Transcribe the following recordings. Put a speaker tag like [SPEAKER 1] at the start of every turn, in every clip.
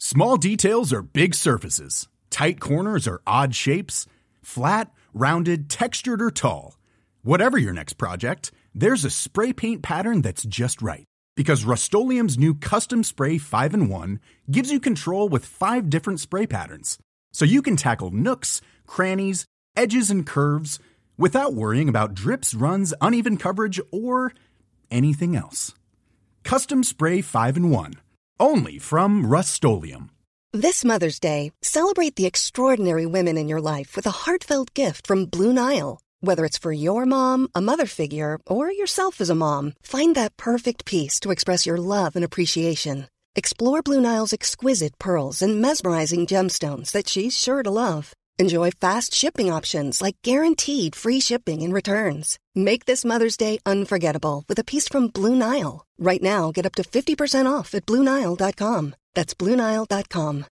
[SPEAKER 1] Small details are big surfaces. Tight corners are odd shapes. Flat, rounded, textured, or tall. Whatever your next project, there's a spray paint pattern that's just right. Because Rust-Oleum's new Custom Spray 5-in-1 gives you control with 5 different spray patterns. So you can tackle nooks, crannies, edges, and curves without worrying about drips, runs, uneven coverage, or anything else. Custom Spray 5-in-1. Only from Rust-Oleum.
[SPEAKER 2] This Mother's Day, celebrate the extraordinary women in your life with a heartfelt gift from Blue Nile. Whether it's for your mom, a mother figure, or yourself as a mom, find that perfect piece to express your love and appreciation. Explore Blue Nile's exquisite pearls and mesmerizing gemstones that she's sure to love. Enjoy fast shipping options like guaranteed free shipping and returns. Make this Mother's Day unforgettable with a piece from Blue Nile. Right now, get up to 50% off at BlueNile.com. That's BlueNile.com.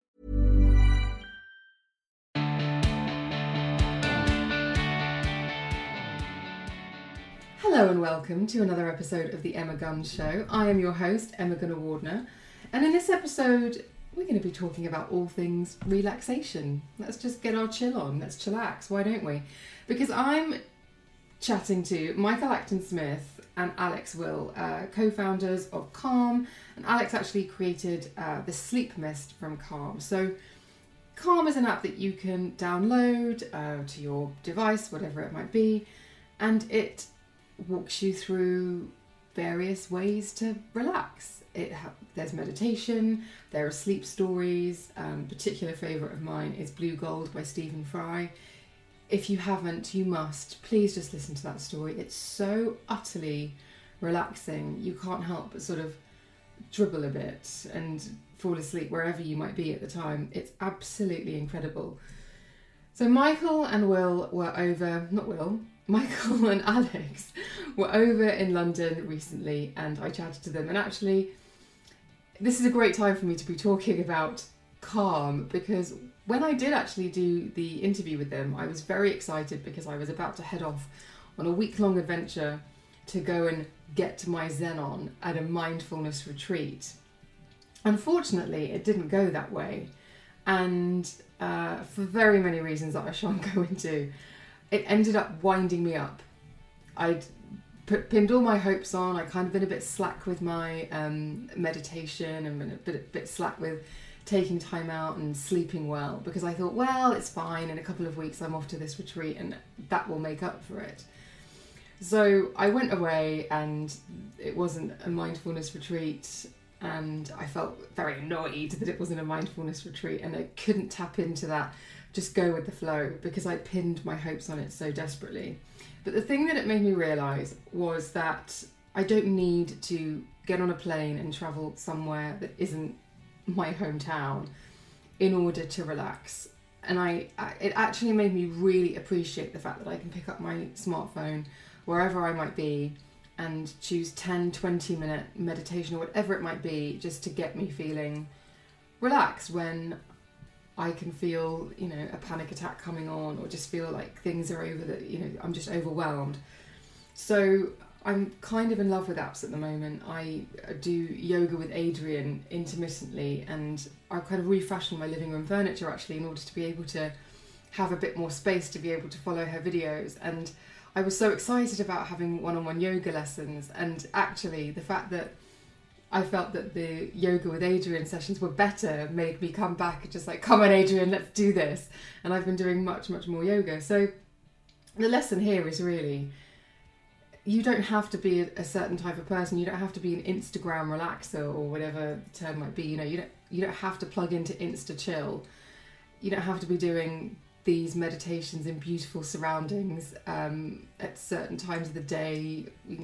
[SPEAKER 3] Hello and welcome to another episode of The Emma Gunn Show. I am your host, Emma Gunnar-Wardner, and in this episode, we're going to be talking about all things relaxation. Let's just get our chill on. Let's chillax. Why don't we? Because I'm chatting to Michael Acton-Smith and Alex Will, co-founders of Calm. And Alex actually created the sleep mist from Calm. So Calm is an app that you can download to your device, whatever it might be. And it walks you through various ways to relax. There's meditation, there are sleep stories. Particular favourite of mine is Blue Gold by Stephen Fry. If you haven't, you must. Please just listen to that story. It's so utterly relaxing. You can't help but sort of dribble a bit and fall asleep wherever you might be at the time. It's absolutely incredible. So Michael and Alex were over in London recently, and I chatted to them. And actually, this is a great time for me to be talking about Calm, because when I did actually do the interview with them, I was very excited because I was about to head off on a week-long adventure to go and get my Zen on at a mindfulness retreat. Unfortunately, it didn't go that way, and for very many reasons that I shan't go into, it ended up winding me up. I'd pinned all my hopes on. I kind of been a bit slack with my meditation and been a bit slack with taking time out and sleeping well, because I thought, well, it's fine. In a couple of weeks, I'm off to this retreat and that will make up for it. So I went away and it wasn't a mindfulness retreat, and I felt very annoyed that it wasn't a mindfulness retreat, and I couldn't tap into that, just go with the flow, because I pinned my hopes on it so desperately. But the thing that it made me realise was that I don't need to get on a plane and travel somewhere that isn't my hometown in order to relax. And it actually made me really appreciate the fact that I can pick up my smartphone wherever I might be and choose 10-20 minute meditation or whatever it might be, just to get me feeling relaxed when I can feel, a panic attack coming on, or just feel like things are over, that, I'm just overwhelmed. So I'm kind of in love with apps at the moment. I do yoga with Adriene intermittently, and I kind of refashioned my living room furniture actually in order to be able to have a bit more space to be able to follow her videos. And I was so excited about having one-on-one yoga lessons, and actually the fact that I felt that the yoga with Adriene sessions were better made me come back and just like, come on Adriene, let's do this. And I've been doing much, much more yoga. So the lesson here is really, you don't have to be a certain type of person. You don't have to be an Instagram relaxer or whatever the term might be. You don't have to plug into Insta Chill. You don't have to be doing these meditations in beautiful surroundings at certain times of the day,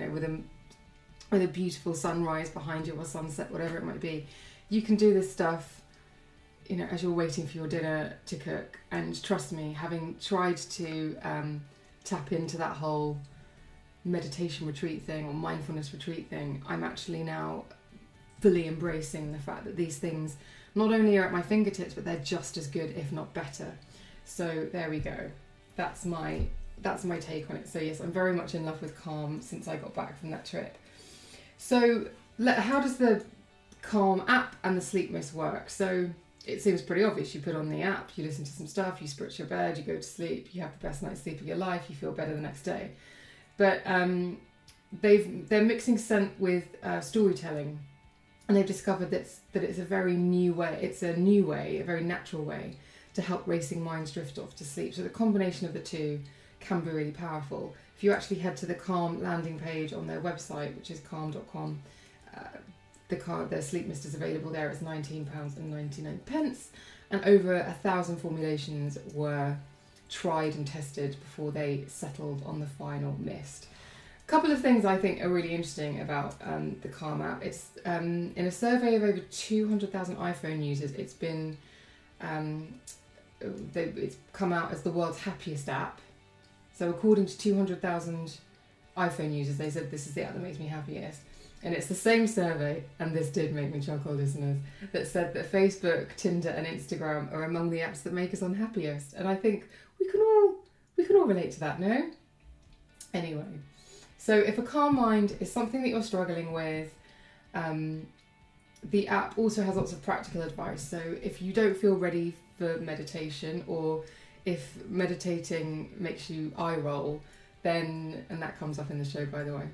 [SPEAKER 3] with a beautiful sunrise behind you or sunset, whatever it might be. You can do this stuff, as you're waiting for your dinner to cook. And trust me, having tried to tap into that whole meditation retreat thing or mindfulness retreat thing, I'm actually now fully embracing the fact that these things not only are at my fingertips, but they're just as good, if not better. So there we go. That's my take on it. So yes, I'm very much in love with Calm since I got back from that trip. So how does the Calm app and the sleep mist work? So it seems pretty obvious. You put on the app, you listen to some stuff, you spritz your bed, you go to sleep, you have the best night's sleep of your life, you feel better the next day. But they're mixing scent with storytelling, and they've discovered that it's a very new way. It's a new way, a very natural way to help racing minds drift off to sleep. So the combination of the two can be really powerful. If you actually head to the Calm landing page on their website, which is calm.com, their sleep mist is available there. It's £19.99, and over 1,000 formulations were tried and tested before they settled on the final mist. A couple of things I think are really interesting about the Calm app. It's in a survey of over 200,000 iPhone users. It's been it's come out as the world's happiest app. So according to 200,000 iPhone users, they said this is the app that makes me happiest. And it's the same survey, and this did make me chuckle, listeners, that said that Facebook, Tinder and Instagram are among the apps that make us unhappiest. And I think we can all relate to that, no? Anyway, so if a calm mind is something that you're struggling with, the app also has lots of practical advice. So if you don't feel ready for meditation, or if meditating makes you eye roll, then, and that comes up in the show by the way,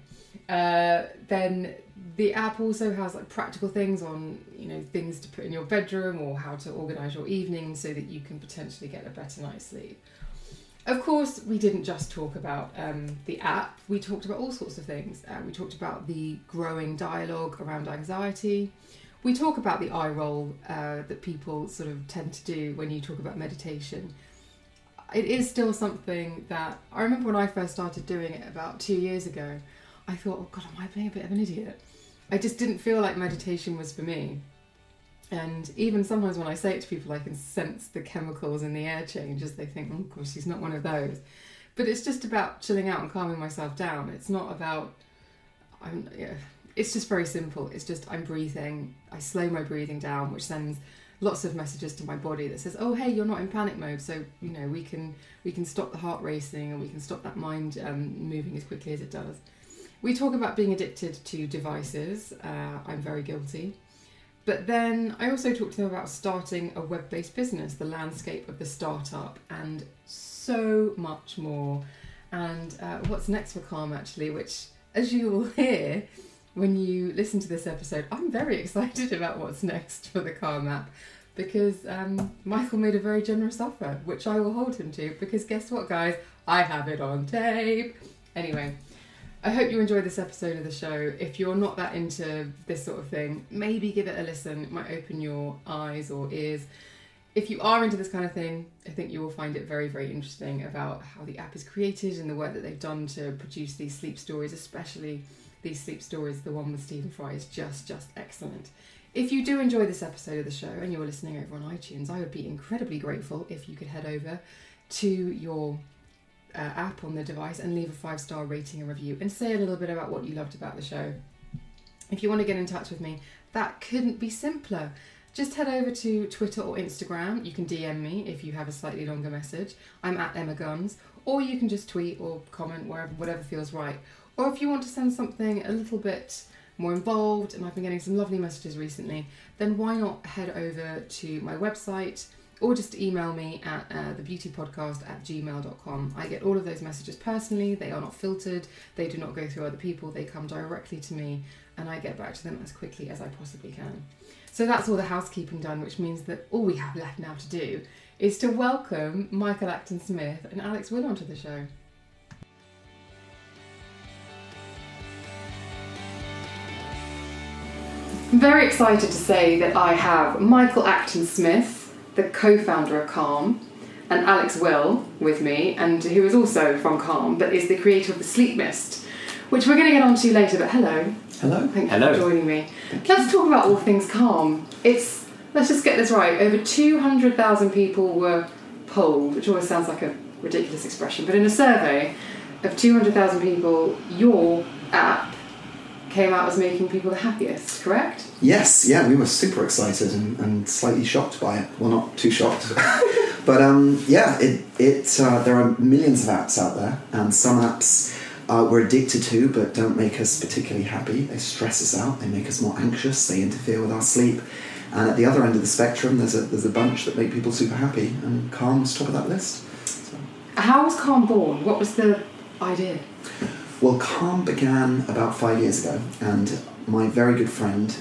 [SPEAKER 3] then the app also has like practical things on, things to put in your bedroom or how to organise your evening so that you can potentially get a better night's sleep. Of course, we didn't just talk about the app, we talked about all sorts of things. We talked about the growing dialogue around anxiety. We talk about the eye roll that people sort of tend to do when you talk about meditation. It is still something that, I remember when I first started doing it about 2 years ago, I thought, oh God, am I being a bit of an idiot? I just didn't feel like meditation was for me. And even sometimes when I say it to people, I can sense the chemicals in the air change as they think, oh gosh, she's not one of those. But it's just about chilling out and calming myself down. It's not about, it's just very simple. It's just I'm breathing, I slow my breathing down, which sends lots of messages to my body that says, oh hey, you're not in panic mode, so we can stop the heart racing, and we can stop that mind moving as quickly as it does. We talk about being addicted to devices. I'm very guilty. But then I also talked to them about starting a web-based business, the landscape of the startup, and so much more. And what's next for Calm, actually, which, as you will hear when you listen to this episode, I'm very excited about what's next for the Calm app, because Michael made a very generous offer, which I will hold him to, because guess what, guys? I have it on tape. Anyway, I hope you enjoyed this episode of the show. If you're not that into this sort of thing, maybe give it a listen. It might open your eyes or ears. If you are into this kind of thing, I think you will find it very, very interesting about how the app is created and the work that they've done to produce these sleep stories, especially these sleep stories. The one with Stephen Fry is just excellent. If you do enjoy this episode of the show and you're listening over on iTunes, I would be incredibly grateful if you could head over to your app on the device and leave a 5-star rating and review and say a little bit about what you loved about the show. If you want to get in touch with me, that couldn't be simpler. Just head over to Twitter or Instagram. You can DM me if you have a slightly longer message. I'm at Emma Guns, or you can just tweet or comment whatever feels right. Or if you want to send something a little bit more involved, and I've been getting some lovely messages recently, then why not head over to my website or just email me at thebeautypodcast@gmail.com. I get all of those messages personally. They are not filtered. They do not go through other people. They come directly to me, and I get back to them as quickly as I possibly can. So that's all the housekeeping done, which means that all we have left now to do is to welcome Michael Acton-Smith and Alex Will onto the show. I'm very excited to say that I have Michael Acton-Smith, the co-founder of Calm, and Alex Will with me, and who is also from Calm, but is the creator of the Sleep Mist, which we're going to get on to later, but hello.
[SPEAKER 4] Hello.
[SPEAKER 3] Thank you for joining me. Let's talk about all things Calm. Let's just get this right. Over 200,000 people were polled, which always sounds like a ridiculous expression, but in a survey of 200,000 people, your app came out as making people the happiest, correct?
[SPEAKER 4] Yes, yeah, we were super excited and slightly shocked by it. Well, not too shocked. But there are millions of apps out there, and some apps we're addicted to but don't make us particularly happy. They stress us out, they make us more anxious, they interfere with our sleep. And at the other end of the spectrum, there's a bunch that make people super happy, and Calm's top of that list. So.
[SPEAKER 3] How was Calm born? What was the idea?
[SPEAKER 4] Well, Calm began about 5 years ago, and my very good friend,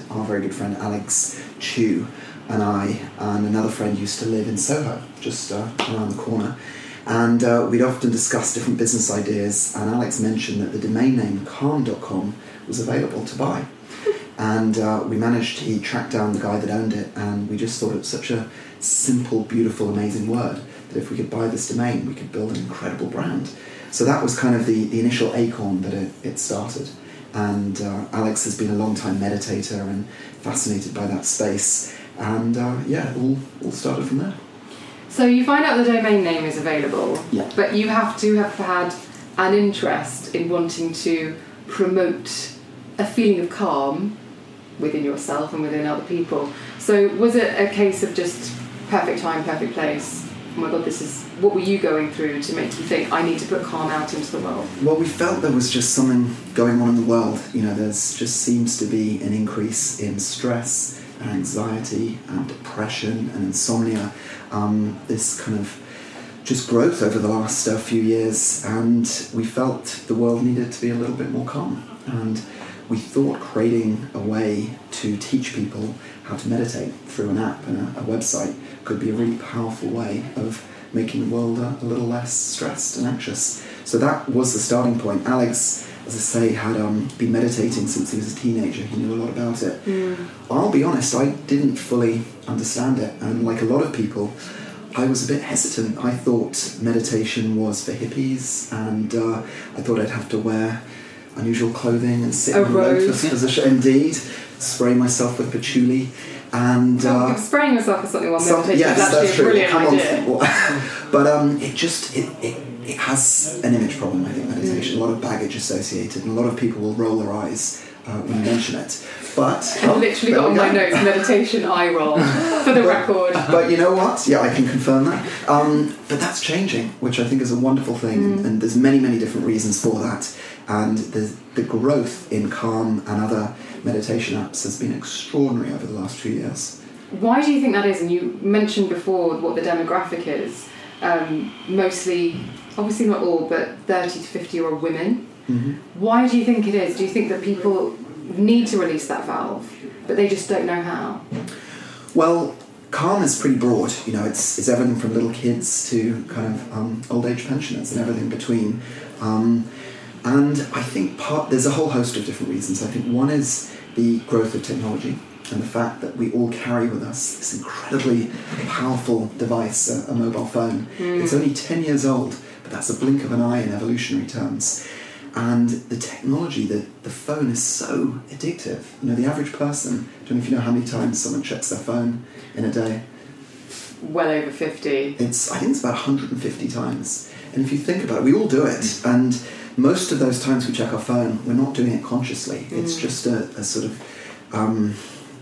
[SPEAKER 4] Alex Chu, and I and another friend used to live in Soho, just around the corner. And we'd often discuss different business ideas, and Alex mentioned that the domain name calm.com was available to buy. And he tracked down the guy that owned it, and we just thought it was such a simple, beautiful, amazing word that if we could buy this domain, we could build an incredible brand. So that was kind of the initial acorn that it started. And Alex has been a long-time meditator and fascinated by that space. And it all started from there.
[SPEAKER 3] So you find out the domain name is available,
[SPEAKER 4] yeah.
[SPEAKER 3] But you have to have had an interest in wanting to promote a feeling of calm within yourself and within other people. So was it a case of just perfect time, perfect place? Oh my God, what were you going through to make you think, I need to put calm out into the world?
[SPEAKER 4] Well, we felt there was just something going on in the world. There's just seems to be an increase in stress and anxiety and depression and insomnia. This kind of just growth over the last few years, and we felt the world needed to be a little bit more calm. And we thought creating a way to teach people how to meditate through an app and a website could be a really powerful way of making the world a little less stressed and anxious. So that was the starting point. Alex, as I say, had been meditating since he was a teenager. He knew a lot about it. I'll be honest, I didn't fully understand it, and like a lot of people, I was a bit hesitant. I thought meditation was for hippies, and I thought I'd have to wear unusual clothing and sit in a lotus position. Indeed, spray myself with patchouli. And
[SPEAKER 3] spraying yourself with something while meditating is actually
[SPEAKER 4] that's
[SPEAKER 3] a brilliant idea.
[SPEAKER 4] But it has an image problem, I think, meditation. A lot of baggage associated, and a lot of people will roll their eyes when you mention it. But
[SPEAKER 3] I've literally got on my notes, meditation eye roll, for the record.
[SPEAKER 4] But you know what? Yeah, I can confirm that. But that's changing, which I think is a wonderful thing, and there's many, many different reasons for that. And the growth in Calm and other meditation apps has been extraordinary over the last few years.
[SPEAKER 3] Why do you think that is? And you mentioned before what the demographic is. Mostly, obviously not all, but 30 to 50-year-old women.
[SPEAKER 4] Mm-hmm.
[SPEAKER 3] Why do you think it is? Do you think that people need to release that valve, but they just don't know how?
[SPEAKER 4] Well, Calm is pretty broad. It's everything from little kids to kind of old age pensioners and everything between. And I think there's a whole host of different reasons. I think one is the growth of technology and the fact that we all carry with us this incredibly powerful device, a mobile phone. It's only 10 years old, but that's a blink of an eye in evolutionary terms. And the technology, the phone is so addictive. The average person, I don't know if you know how many times someone checks their phone in a day.
[SPEAKER 3] Well over 50.
[SPEAKER 4] I think it's about 150 times. And if you think about it, we all do it. And most of those times we check our phone, we're not doing it consciously. It's just a sort of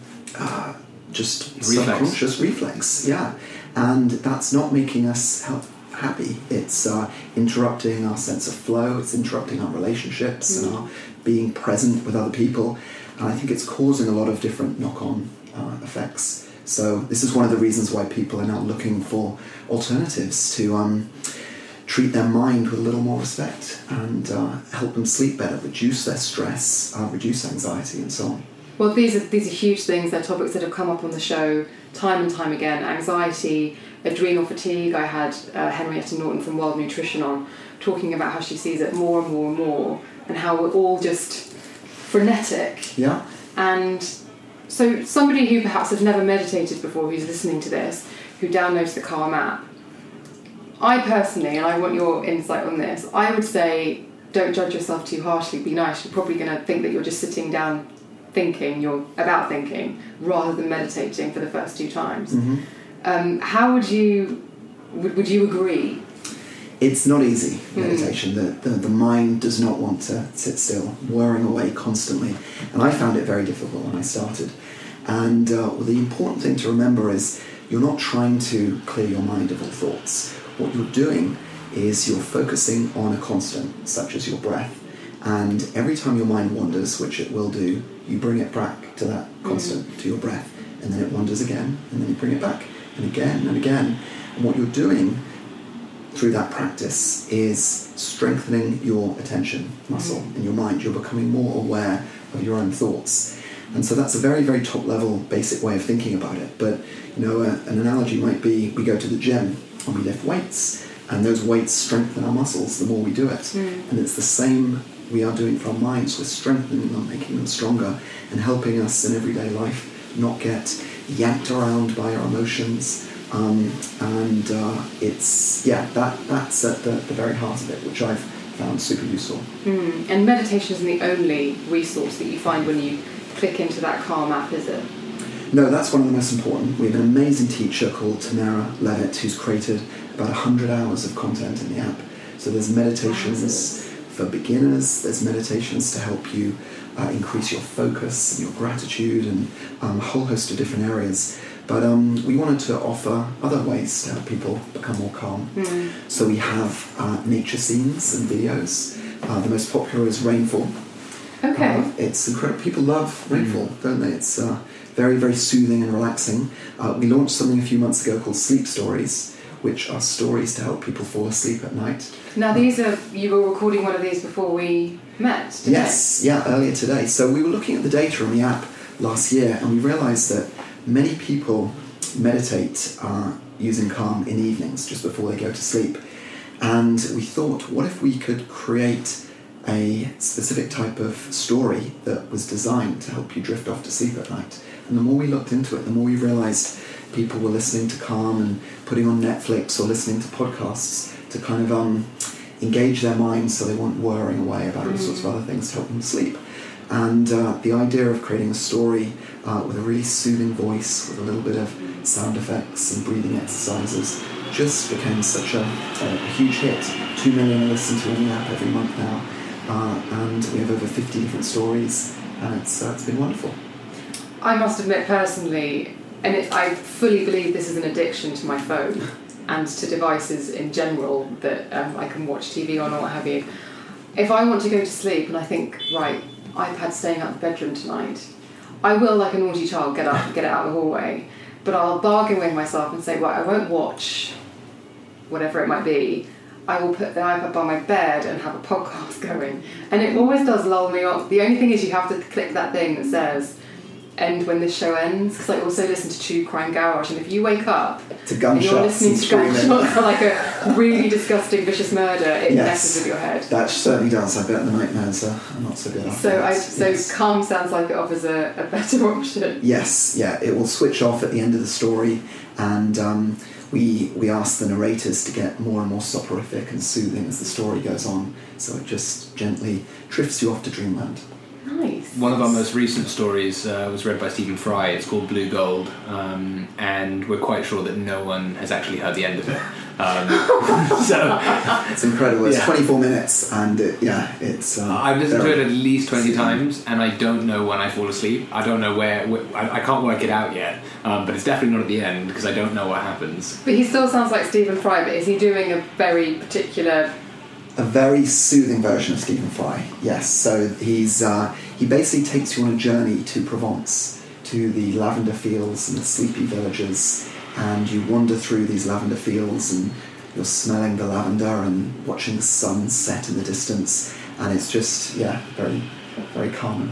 [SPEAKER 4] just subconscious reflex. Yeah. And that's not making us happy. It's interrupting our sense of flow. It's interrupting our relationships and our being present with other people. And I think it's causing a lot of different knock-on effects. So this is one of the reasons why people are now looking for alternatives to treat their mind with a little more respect and help them sleep better, reduce their stress, reduce anxiety, and so on.
[SPEAKER 3] Well, these are huge things. They're topics that have come up on the show time and time again. Anxiety, adrenal fatigue. I had Henrietta Norton from World Nutrition on talking about how she sees it more and more and more, and how we're all just frenetic.
[SPEAKER 4] Yeah.
[SPEAKER 3] And so somebody who perhaps has never meditated before, who's listening to this, who downloads the Calm app, I personally, and I want your insight on this, I would say don't judge yourself too harshly, be nice. You're probably going to think that you're just sitting down thinking, you're about thinking, rather than meditating for the first 2 times. How would you agree?
[SPEAKER 4] It's not easy, meditation. The mind does not want to sit still, whirring away constantly. And I found it very difficult when I started. And the important thing to remember is you're not trying to clear your mind of all thoughts. What you're doing is you're focusing on a constant, such as your breath. And every time your mind wanders, which it will do, you bring it back to that constant, to your breath. and then it wanders again, and then you bring it back, and again and again. And what you're doing through that practice is strengthening your attention muscle in your mind. You're becoming more aware of your own thoughts. And so that's a very, very top level basic way of thinking about it. But, an analogy might be we go to the gym and we lift weights, and those weights strengthen our muscles the more we do it. And it's the same we are doing for our minds. We're strengthening them, making them stronger, and helping us in everyday life not get yanked around by our emotions. That's at the very heart of it, which I've found super useful.
[SPEAKER 3] And meditation isn't the only resource that you find when you click into that Calm app, is it?
[SPEAKER 4] No, that's one of the most important. We have an amazing teacher called Tamara Levitt who's created about 100 hours of content in the app. So there's meditations for beginners, there's meditations to help you increase your focus and your gratitude and a whole host of different areas. But we wanted to offer other ways to help people become more calm. So we have nature scenes and videos. The most popular is rainfall.
[SPEAKER 3] Okay.
[SPEAKER 4] It's incredible. People love rainfall, don't they? It's very, very soothing and relaxing. We launched something a few months ago called Sleep Stories, which are stories to help people fall asleep at night.
[SPEAKER 3] Now you were recording one of these before we met today?
[SPEAKER 4] Yes, earlier today. So we were looking at the data on the app last year, and we realised that many people meditate using Calm in the evenings, just before they go to sleep. And we thought, what if we could create a specific type of story that was designed to help you drift off to sleep at night? And the more we looked into it, the more we realised people were listening to Calm and putting on Netflix or listening to podcasts to kind of engage their minds so they weren't worrying away about all sorts of other things to help them sleep. And the idea of creating a story with a really soothing voice, with a little bit of sound effects and breathing exercises, just became such a huge hit. 2 million listened to in the app every month now, and we have over 50 different stories, and it's been wonderful.
[SPEAKER 3] I must admit personally, and I fully believe this is an addiction to my phone and to devices in general that I can watch TV on or what have you. If I want to go to sleep and I think, right, iPad staying out of the bedroom tonight, I will, like a naughty child, get up and get it out of the hallway. But I'll bargain with myself and say, right, I won't watch whatever it might be. I will put the iPad by my bed and have a podcast going. And it always does lull me off. The only thing is you have to click that thing that says end when this show ends, because I also listen to True Crime Garage, and if you wake up
[SPEAKER 4] to gunshots
[SPEAKER 3] and you're listening to gunshots for like a really disgusting vicious murder, it messes with your head.
[SPEAKER 4] That certainly does. I bet the nightmares are not so good after.
[SPEAKER 3] So Calm sounds like it offers a better option.
[SPEAKER 4] Yes, it will switch off at the end of the story, and we ask the narrators to get more and more soporific and soothing as the story goes on, so it just gently drifts you off to dreamland.
[SPEAKER 3] Nice.
[SPEAKER 5] One of our most recent stories was read by Stephen Fry. It's called Blue Gold, and we're quite sure that no one has actually heard the end of it. So
[SPEAKER 4] it's incredible. It's 24 minutes, and it's.
[SPEAKER 5] I've listened to it at least 20 times, and I don't know when I fall asleep. I don't know where I can't work it out yet, but it's definitely not at the end because I don't know what happens.
[SPEAKER 3] But he still sounds like Stephen Fry. But is he doing a very particular?
[SPEAKER 4] A very soothing version of Stephen Fry, yes. So he basically takes you on a journey to Provence, to the lavender fields and the sleepy villages, and you wander through these lavender fields and you're smelling the lavender and watching the sun set in the distance, and it's just, very, very calming.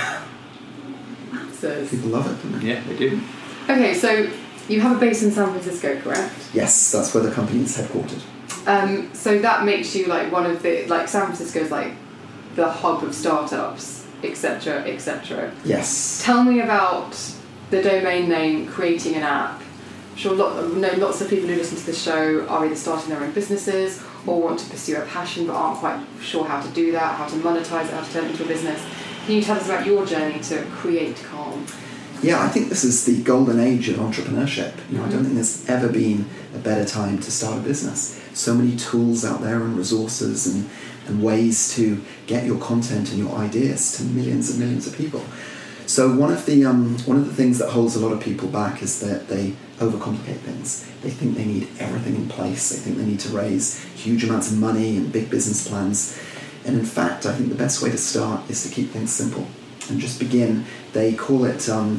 [SPEAKER 4] People love it, don't they?
[SPEAKER 5] Yeah, they do.
[SPEAKER 3] Okay, so you have a base in San Francisco, correct?
[SPEAKER 4] Yes, that's where the company is headquartered.
[SPEAKER 3] So that makes you like one of the, like San Francisco's like the hub of startups, etc., etc.
[SPEAKER 4] Yes.
[SPEAKER 3] Tell me about the domain name, creating an app. I'm sure lots of people who listen to the show are either starting their own businesses or want to pursue a passion but aren't quite sure how to do that, how to monetize it, how to turn it into a business. Can you tell us about your journey to create Calm?
[SPEAKER 4] Yeah, I think this is the golden age of entrepreneurship. I don't think there's ever been a better time to start a business. So many tools out there and resources and ways to get your content and your ideas to millions and millions of people. So one of the things that holds a lot of people back is that they overcomplicate things. They think they need everything in place. They think they need to raise huge amounts of money and big business plans. And in fact, I think the best way to start is to keep things simple and just begin. They call it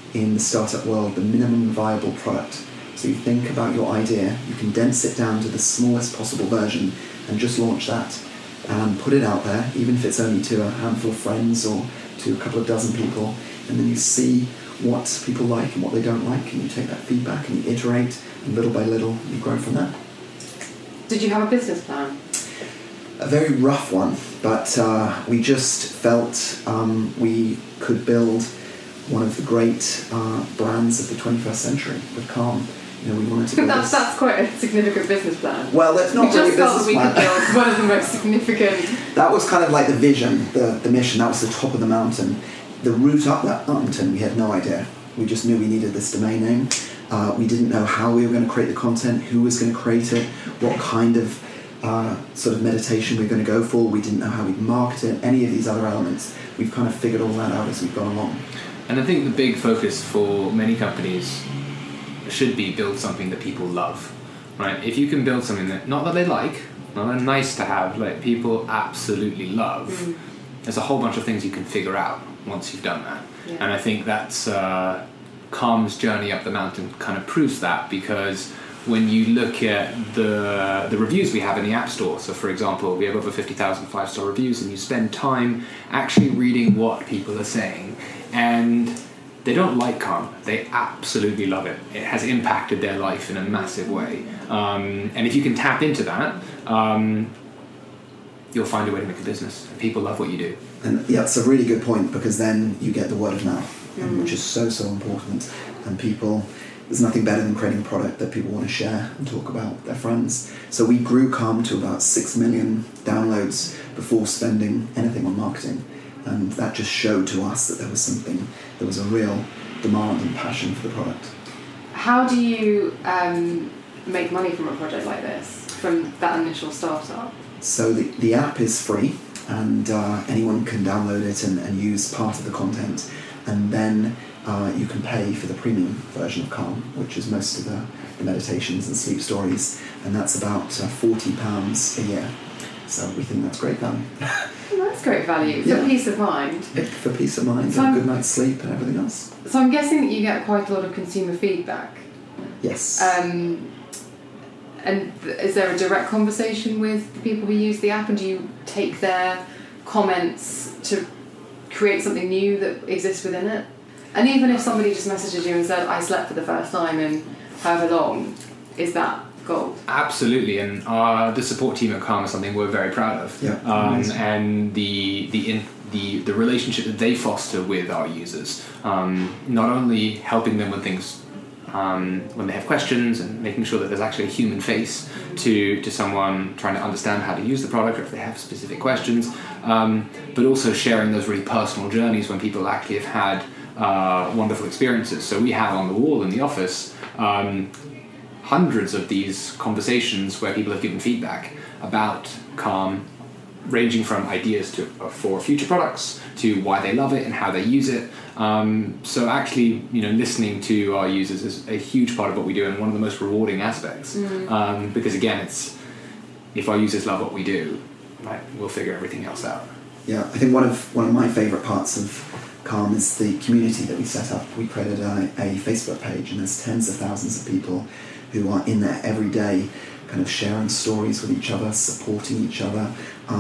[SPEAKER 4] in the startup world the minimum viable product. So you think about your idea, you condense it down to the smallest possible version and just launch that and put it out there, even if it's only to a handful of friends or to a couple of dozen people, and then you see what people like and what they don't like, and you take that feedback and you iterate, and little by little you grow from there.
[SPEAKER 3] Did you have a business plan?
[SPEAKER 4] A very rough one, but we just felt we could build one of the great brands of the 21st century with Calm. You know, we wanted to build
[SPEAKER 3] that's quite a significant business plan.
[SPEAKER 4] Well, that's not really a business
[SPEAKER 3] we
[SPEAKER 4] plan.
[SPEAKER 3] could build one of the most significant.
[SPEAKER 4] That was kind of like the vision, the mission. That was the top of the mountain. The route up that mountain, we had no idea. We just knew we needed this domain name. We didn't know how we were going to create the content, who was going to create it, what kind of sort of meditation we were going to go for. We didn't know how we'd market it, any of these other elements. We've kind of figured all that out as we've gone along.
[SPEAKER 5] And I think the big focus for many companies should be build something that people love, right? If you can build something that, not that they like, not a nice to have, like people absolutely love, there's a whole bunch of things you can figure out once you've done that.
[SPEAKER 3] Yeah.
[SPEAKER 5] And I think that's Calm's journey up the mountain kind of proves that, because when you look at the reviews we have in the App Store, so for example, we have over 50,000 5-star reviews, and you spend time actually reading what people are saying, and they don't like Calm, they absolutely love it. It has impacted their life in a massive way. And if you can tap into that, you'll find a way to make a business. People love what you do.
[SPEAKER 4] And yeah, it's a really good point, because then you get the word of mouth, which is so important. And people, there's nothing better than creating a product that people want to share and talk about with their friends. So we grew Calm to about 6 million downloads before spending anything on marketing. And that just showed to us that there was a real demand and passion for the product.
[SPEAKER 3] How do you make money from a project like this, from that initial startup?
[SPEAKER 4] So the app is free, and anyone can download it and use part of the content, and then you can pay for the premium version of Calm, which is most of the meditations and sleep stories, and that's about £40 a year. So we think that's great value.
[SPEAKER 3] Well, that's great value for peace of mind.
[SPEAKER 4] For peace of mind,
[SPEAKER 3] So
[SPEAKER 4] and a good night's sleep and everything else.
[SPEAKER 3] So I'm guessing that you get quite a lot of consumer feedback.
[SPEAKER 4] Yes.
[SPEAKER 3] And is there a direct conversation with the people who use the app, and do you take their comments to create something new that exists within it? And even if somebody just messages you and said, I slept for the first time in however long, is that gold?
[SPEAKER 5] Absolutely, and the support team at Calm is something we're very proud of.
[SPEAKER 4] Yeah,
[SPEAKER 5] and the relationship that they foster with our users, not only helping them with things when they have questions and making sure that there's actually a human face to someone trying to understand how to use the product, or if they have specific questions, but also sharing those really personal journeys when people actually have had wonderful experiences. So we have on the wall in the office hundreds of these conversations where people have given feedback about Calm, ranging from ideas for future products to why they love it and how they use it. So actually, listening to our users is a huge part of what we do, and one of the most rewarding aspects. Because again, it's if our users love what we do, right, we'll figure everything else out.
[SPEAKER 4] Yeah, I think one of my favourite parts of Calm is the community that we set up. We created a Facebook page, and there's tens of thousands of people who are in there every day, kind of sharing stories with each other, supporting each other,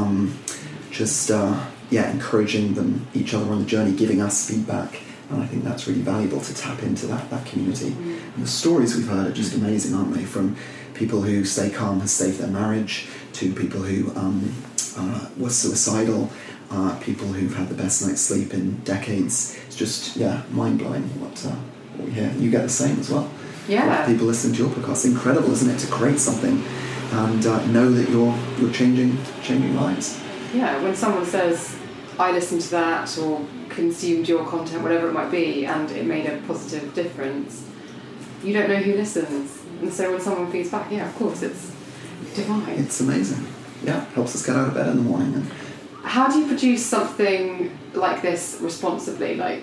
[SPEAKER 4] encouraging each other on the journey, giving us feedback. And I think that's really valuable to tap into that community. And the stories we've heard are just amazing, aren't they? From people who say Calm has saved their marriage, to people who were suicidal, people who've had the best night's sleep in decades. It's just, mind-blowing what we hear. You get the same as well.
[SPEAKER 3] Yeah.
[SPEAKER 4] People listening to your podcast. Incredible, isn't it, to create something and know that you're changing lives.
[SPEAKER 3] Yeah, when someone says, I listened to that or consumed your content, whatever it might be, and it made a positive difference, you don't know who listens. And so when someone feeds back, of course, it's divine.
[SPEAKER 4] It's amazing. Yeah, helps us get out of bed in the morning. And
[SPEAKER 3] how do you produce something like this responsibly? Like,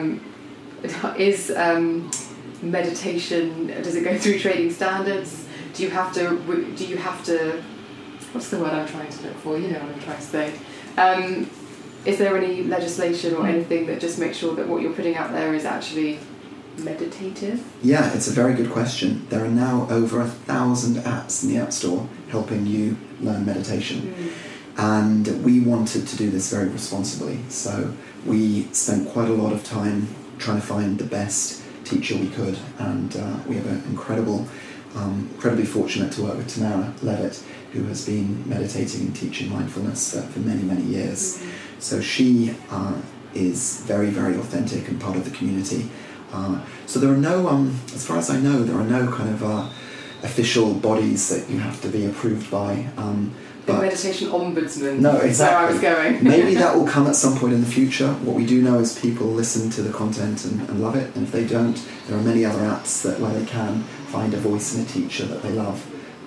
[SPEAKER 3] is meditation, does it go through trading standards? Do you have to what's the word I'm trying to look for? You know what I'm trying to say. Is there any legislation or anything that just makes sure that what you're putting out there is actually meditative?
[SPEAKER 4] Yeah, it's a very good question. There are now over 1,000 apps in the App Store helping you learn meditation. And we wanted to do this very responsibly. So we spent quite a lot of time trying to find the best teacher we could. And we have an incredibly fortunate to work with Tamara Levitt, who has been meditating and teaching mindfulness for many, many years. So she is very, very authentic and part of the community. So there are no, as far as I know, there are no kind of official bodies that you have to be approved by.
[SPEAKER 3] The meditation ombudsman.
[SPEAKER 4] No, exactly.
[SPEAKER 3] That's where I was going.
[SPEAKER 4] Maybe that will come at some point in the future. What we do know is people listen to the content and love it, and if they don't, there are many other apps where they can find a voice and a teacher that they love.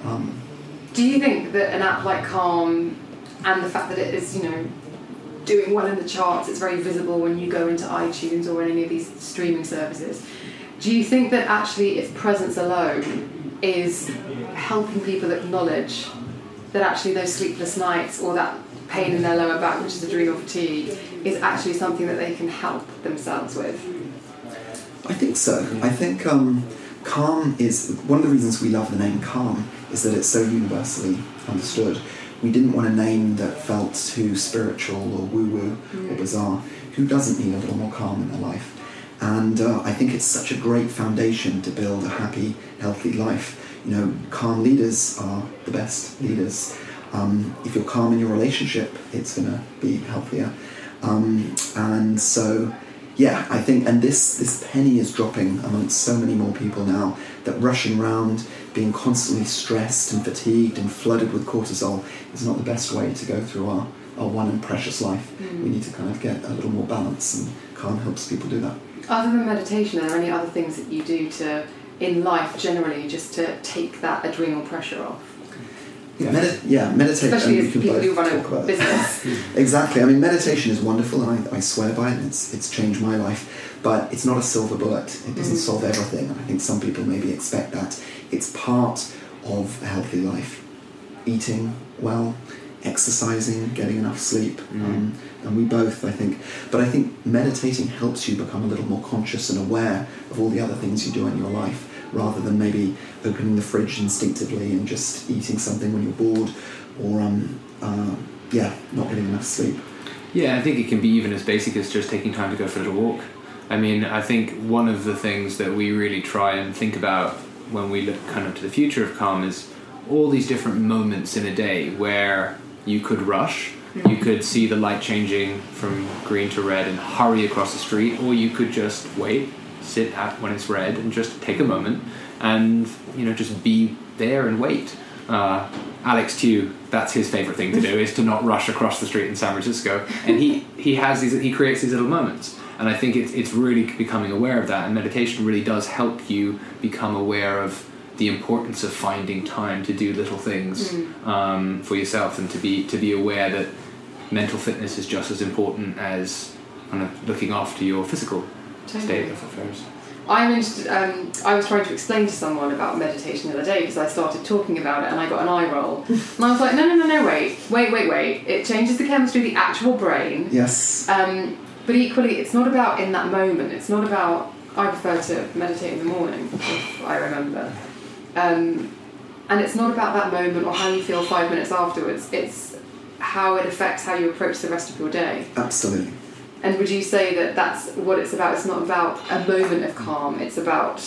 [SPEAKER 3] Do you think that an app like Calm, and the fact that it is, doing well in the charts, it's very visible when you go into iTunes or any of these streaming services, do you think that actually its presence alone is helping people acknowledge that actually those sleepless nights or that pain in their lower back, which is adrenal fatigue, is actually something that they can help themselves with?
[SPEAKER 4] I think so. I think Calm is, one of the reasons we love the name Calm is that it's so universally understood. We didn't want a name that felt too spiritual or woo-woo or bizarre. Who doesn't need a little more calm in their life? And I think it's such a great foundation to build a happy, healthy life. Calm leaders are the best leaders. If you're calm in your relationship, it's going to be healthier. And so, yeah, I think, and this penny is dropping amongst so many more people now, that rushing around, being constantly stressed and fatigued and flooded with cortisol is not the best way to go through our one and precious life. We need to kind of get a little more balance, and Calm helps people do that.
[SPEAKER 3] Other than meditation, are there any other things that you do in life generally, just to take that adrenal pressure off?
[SPEAKER 4] Meditate.
[SPEAKER 3] Especially as people who run a business.
[SPEAKER 4] Exactly. I mean, meditation is wonderful, and I swear by it. It's changed my life, but it's not a silver bullet. It doesn't solve everything. And I think some people maybe expect that. It's part of a healthy life. Eating well, exercising, getting enough sleep, and we both, I think. But I think meditating helps you become a little more conscious and aware of all the other things you do in your life, rather than maybe opening the fridge instinctively and just eating something when you're bored, or not getting enough sleep.
[SPEAKER 5] Yeah, I think it can be even as basic as just taking time to go for a little walk. I mean, I think one of the things that we really try and think about when we look kind of to the future of Calm is all these different moments in a day where you could rush, you could see the light changing from green to red and hurry across the street, or you could just wait, sit when it's red and just take a moment and just be there and wait. Alex Tew, that's his favourite thing to do, is to not rush across the street in San Francisco, and he creates these little moments, and I think it's really becoming aware of that, and meditation really does help you become aware of the importance of finding time to do little things for yourself, and to be aware that mental fitness is just as important as kind of looking after your physical state of affairs.
[SPEAKER 3] I'm interested. I was trying to explain to someone about meditation the other day because I started talking about it and I got an eye roll. And I was like, no, wait. It changes the chemistry of the actual brain.
[SPEAKER 4] Yes.
[SPEAKER 3] But equally, it's not about in that moment. It's not about, I prefer to meditate in the morning, if I remember. And it's not about that moment or how you feel 5 minutes afterwards. It's how it affects how you approach the rest of your day.
[SPEAKER 4] Absolutely.
[SPEAKER 3] And would you say that that's what it's about? It's not about a moment of calm. It's about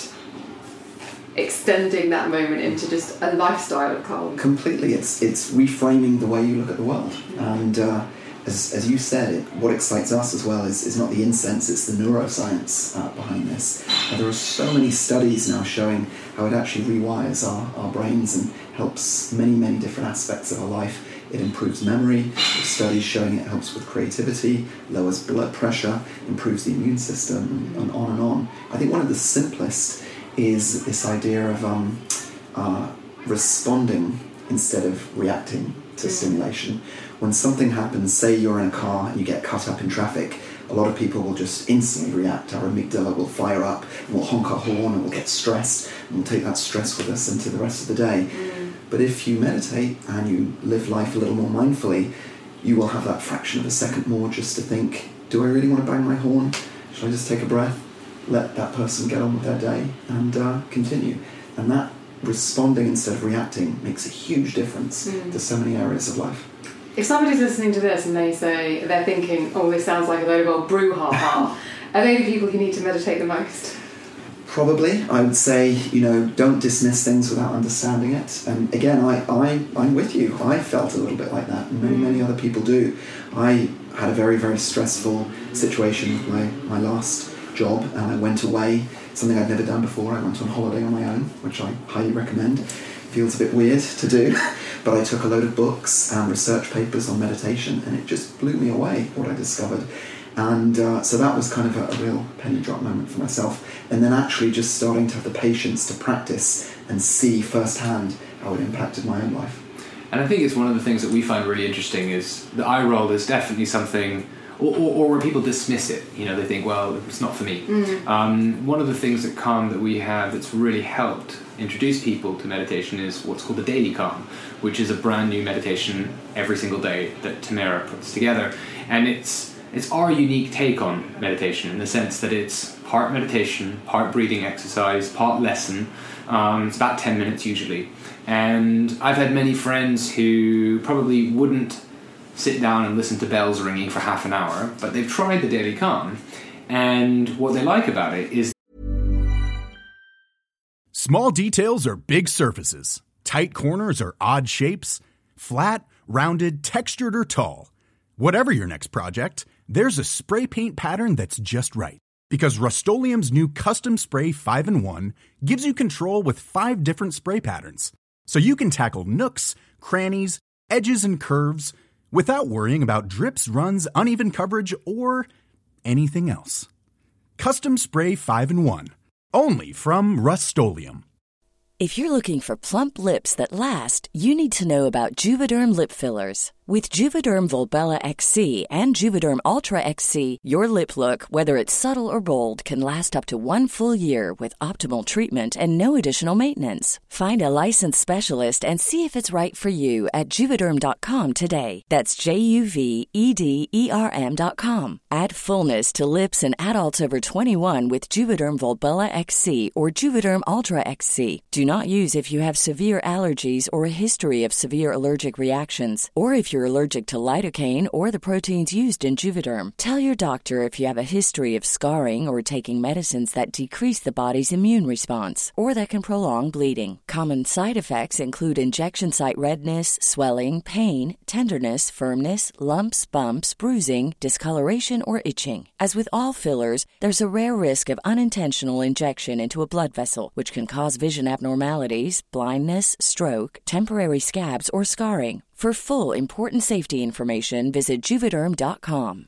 [SPEAKER 3] extending that moment into just a lifestyle of calm.
[SPEAKER 4] Completely. It's reframing the way you look at the world. And as you said, what excites us as well is not the incense, it's the neuroscience behind this. And there are so many studies now showing how it actually rewires our brains and helps many, many different aspects of our life. It improves memory, there's studies showing it helps with creativity, lowers blood pressure, improves the immune system, and on and on. I think one of the simplest is this idea of responding instead of reacting to stimulation. When something happens, say you're in a car and you get cut up in traffic, a lot of people will just instantly react. Our amygdala will fire up, and we'll honk our horn, and we'll get stressed, and we'll take that stress with us into the rest of the day. But if you meditate and you live life a little more mindfully, you will have that fraction of a second more just to think, do I really want to bang my horn? Should I just take a breath? let that person get on with their day and continue. And that responding instead of reacting makes a huge difference to so many areas of life.
[SPEAKER 3] If somebody's listening to this and they're thinking, oh, this sounds like a load of old brouhaha, are they the people who need to meditate the most?
[SPEAKER 4] Probably. I would say, don't dismiss things without understanding it. And again, I'm with you. I felt a little bit like that, and many other people do. I had a very, very stressful situation with my last job, and I went away, something I'd never done before. I went on holiday on my own, which I highly recommend. Feels a bit weird to do, but I took a load of books and research papers on meditation, and it just blew me away what I discovered. And so that was kind of a real penny drop moment for myself. And then actually just starting to have the patience to practice and see firsthand how it impacted my own life.
[SPEAKER 5] And I think it's one of the things that we find really interesting is the eye roll is definitely something, or where people dismiss it. They think, well, it's not for me. One of the things at Calm that we have that's really helped introduce people to meditation is what's called the Daily Calm, which is a brand new meditation every single day that Tamara puts together. And it's our unique take on meditation in the sense that it's part meditation, part breathing exercise, part lesson. It's about 10 minutes usually. And I've had many friends who probably wouldn't sit down and listen to bells ringing for half an hour, but they've tried the Daily Calm. And what they like about it is
[SPEAKER 1] Small details are big surfaces. Tight corners are odd shapes. Flat, rounded, textured, or tall. Whatever your next project, there's a spray paint pattern that's just right. Because Rust-Oleum's new Custom Spray 5-in-1 gives you control with 5 different spray patterns. So you can tackle nooks, crannies, edges, and curves without worrying about drips, runs, uneven coverage, or anything else. Custom Spray 5-in-1. Only from Rust-Oleum.
[SPEAKER 6] If you're looking for plump lips that last, you need to know about Juvederm lip fillers. With Juvederm Volbella XC and Juvederm Ultra XC, your lip look, whether it's subtle or bold, can last up to 1 full year with optimal treatment and no additional maintenance. Find a licensed specialist and see if it's right for you at Juvederm.com today. That's JUVEDERM.com. Add fullness to lips in adults over 21 with Juvederm Volbella XC or Juvederm Ultra XC. Do not use if you have severe allergies or a history of severe allergic reactions, or if you're allergic to lidocaine or the proteins used in Juvederm. Tell your doctor if you have a history of scarring or taking medicines that decrease the body's immune response or that can prolong bleeding. Common side effects include injection site redness, swelling, pain, tenderness, firmness, lumps, bumps, bruising, discoloration, or itching. As with all fillers, there's a rare risk of unintentional injection into a blood vessel, which can cause vision abnormalities, blindness, stroke, temporary scabs, or scarring. For full, important safety information, visit Juvederm.com.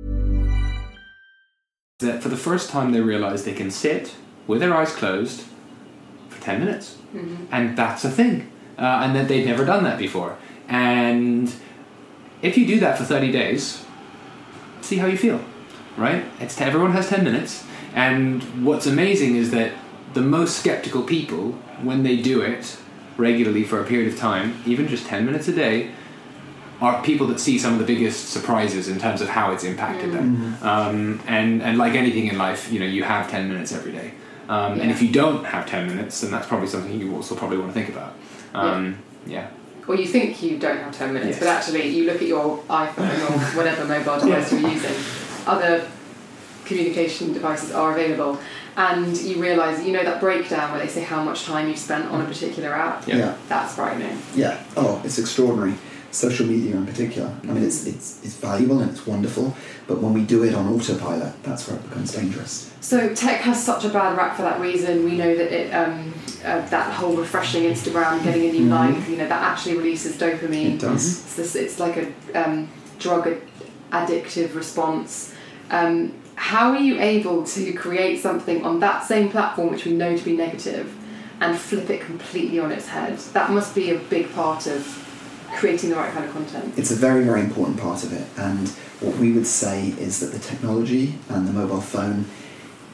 [SPEAKER 5] that for the first time they realize they can sit with their eyes closed for 10 minutes. And that's a thing. And that they've never done that before. And if you do that for 30 days, see how you feel, right? Everyone has 10 minutes. And what's amazing is that the most skeptical people, when they do it regularly for a period of time, even just 10 minutes a day, are people that see some of the biggest surprises in terms of how it's impacted them. And like anything in life, you have 10 minutes every day. And if you don't have 10 minutes, then that's probably something you also probably want to think about.
[SPEAKER 3] Well, you think you don't have 10 minutes, but actually you look at your iPhone or whatever mobile device you're using, other communication devices are available, and you realise, that breakdown where they say how much time you've spent on a particular app, that's frightening. Yeah,
[SPEAKER 4] it's extraordinary. Social media in particular. I mean, it's valuable and it's wonderful, but when we do it on autopilot, that's where it becomes dangerous.
[SPEAKER 3] So tech has such a bad rap for that reason. We know that it, that whole refreshing Instagram, getting a new like, that actually releases dopamine.
[SPEAKER 4] It does.
[SPEAKER 3] It's like a drug addictive response. How are you able to create something on that same platform, which we know to be negative, and flip it completely on its head? That must be a big part of creating the right kind of content.
[SPEAKER 4] It's a very, very important part of it, and what we would say is that the technology and the mobile phone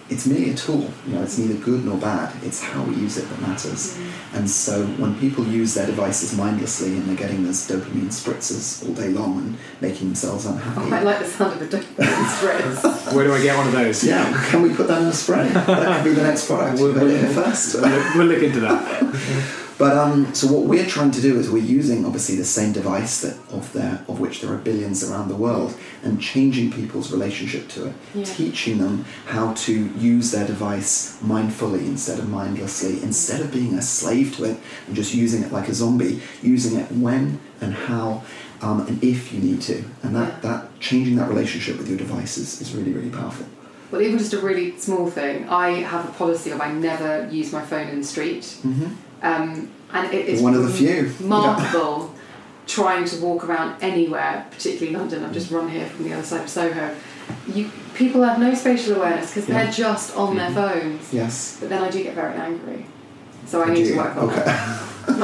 [SPEAKER 4] it's merely a tool. It's neither good nor bad. It's how we use it that matters. And so when people use their devices mindlessly and they're getting those dopamine spritzers all day long and making themselves unhappy.
[SPEAKER 3] I like the sound of a dopamine spritz.
[SPEAKER 5] Where do I get one of those?
[SPEAKER 4] Yeah, can we put that in a spray? That could be the next product. We'll heard it here first.
[SPEAKER 5] We'll look into that.
[SPEAKER 4] But so what we're trying to do is we're using obviously the same device of which there are billions around the world, and changing people's relationship to it, teaching them how to use their device mindfully instead of mindlessly, instead of being a slave to it and just using it like a zombie, using it when and how and if you need to, and that changing that relationship with your devices is really, really powerful.
[SPEAKER 3] Well, even just a really small thing, I have a policy of I never use my phone in the street. And it's
[SPEAKER 4] one of the few
[SPEAKER 3] remarkable trying to walk around anywhere, particularly London. I've just run here from the other side of Soho. People have no spatial awareness because they're just on their phones.
[SPEAKER 4] Yes.
[SPEAKER 3] But then I do get very angry, so I need to work on that.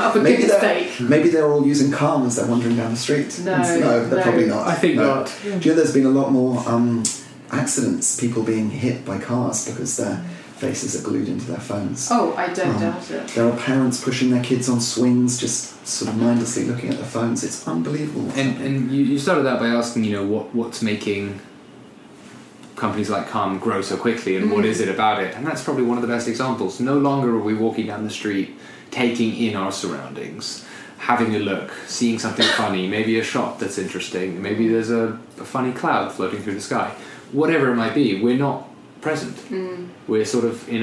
[SPEAKER 4] Maybe they're all using Calm as they're wandering down the street. No, they're probably not.
[SPEAKER 5] I think not.
[SPEAKER 4] Do you know there's been a lot more accidents, people being hit by cars because their faces are glued into their phones.
[SPEAKER 3] Oh, I don't doubt it.
[SPEAKER 4] There are parents pushing their kids on swings, just sort of mindlessly looking at their phones. It's unbelievable.
[SPEAKER 5] And you started out by asking, what's making companies like Calm grow so quickly, and what is it about it? And that's probably one of the best examples. No longer are we walking down the street, taking in our surroundings, having a look, seeing something funny, maybe a shot that's interesting, maybe there's a funny cloud floating through the sky. Whatever it might be, we're not present. We're sort of in a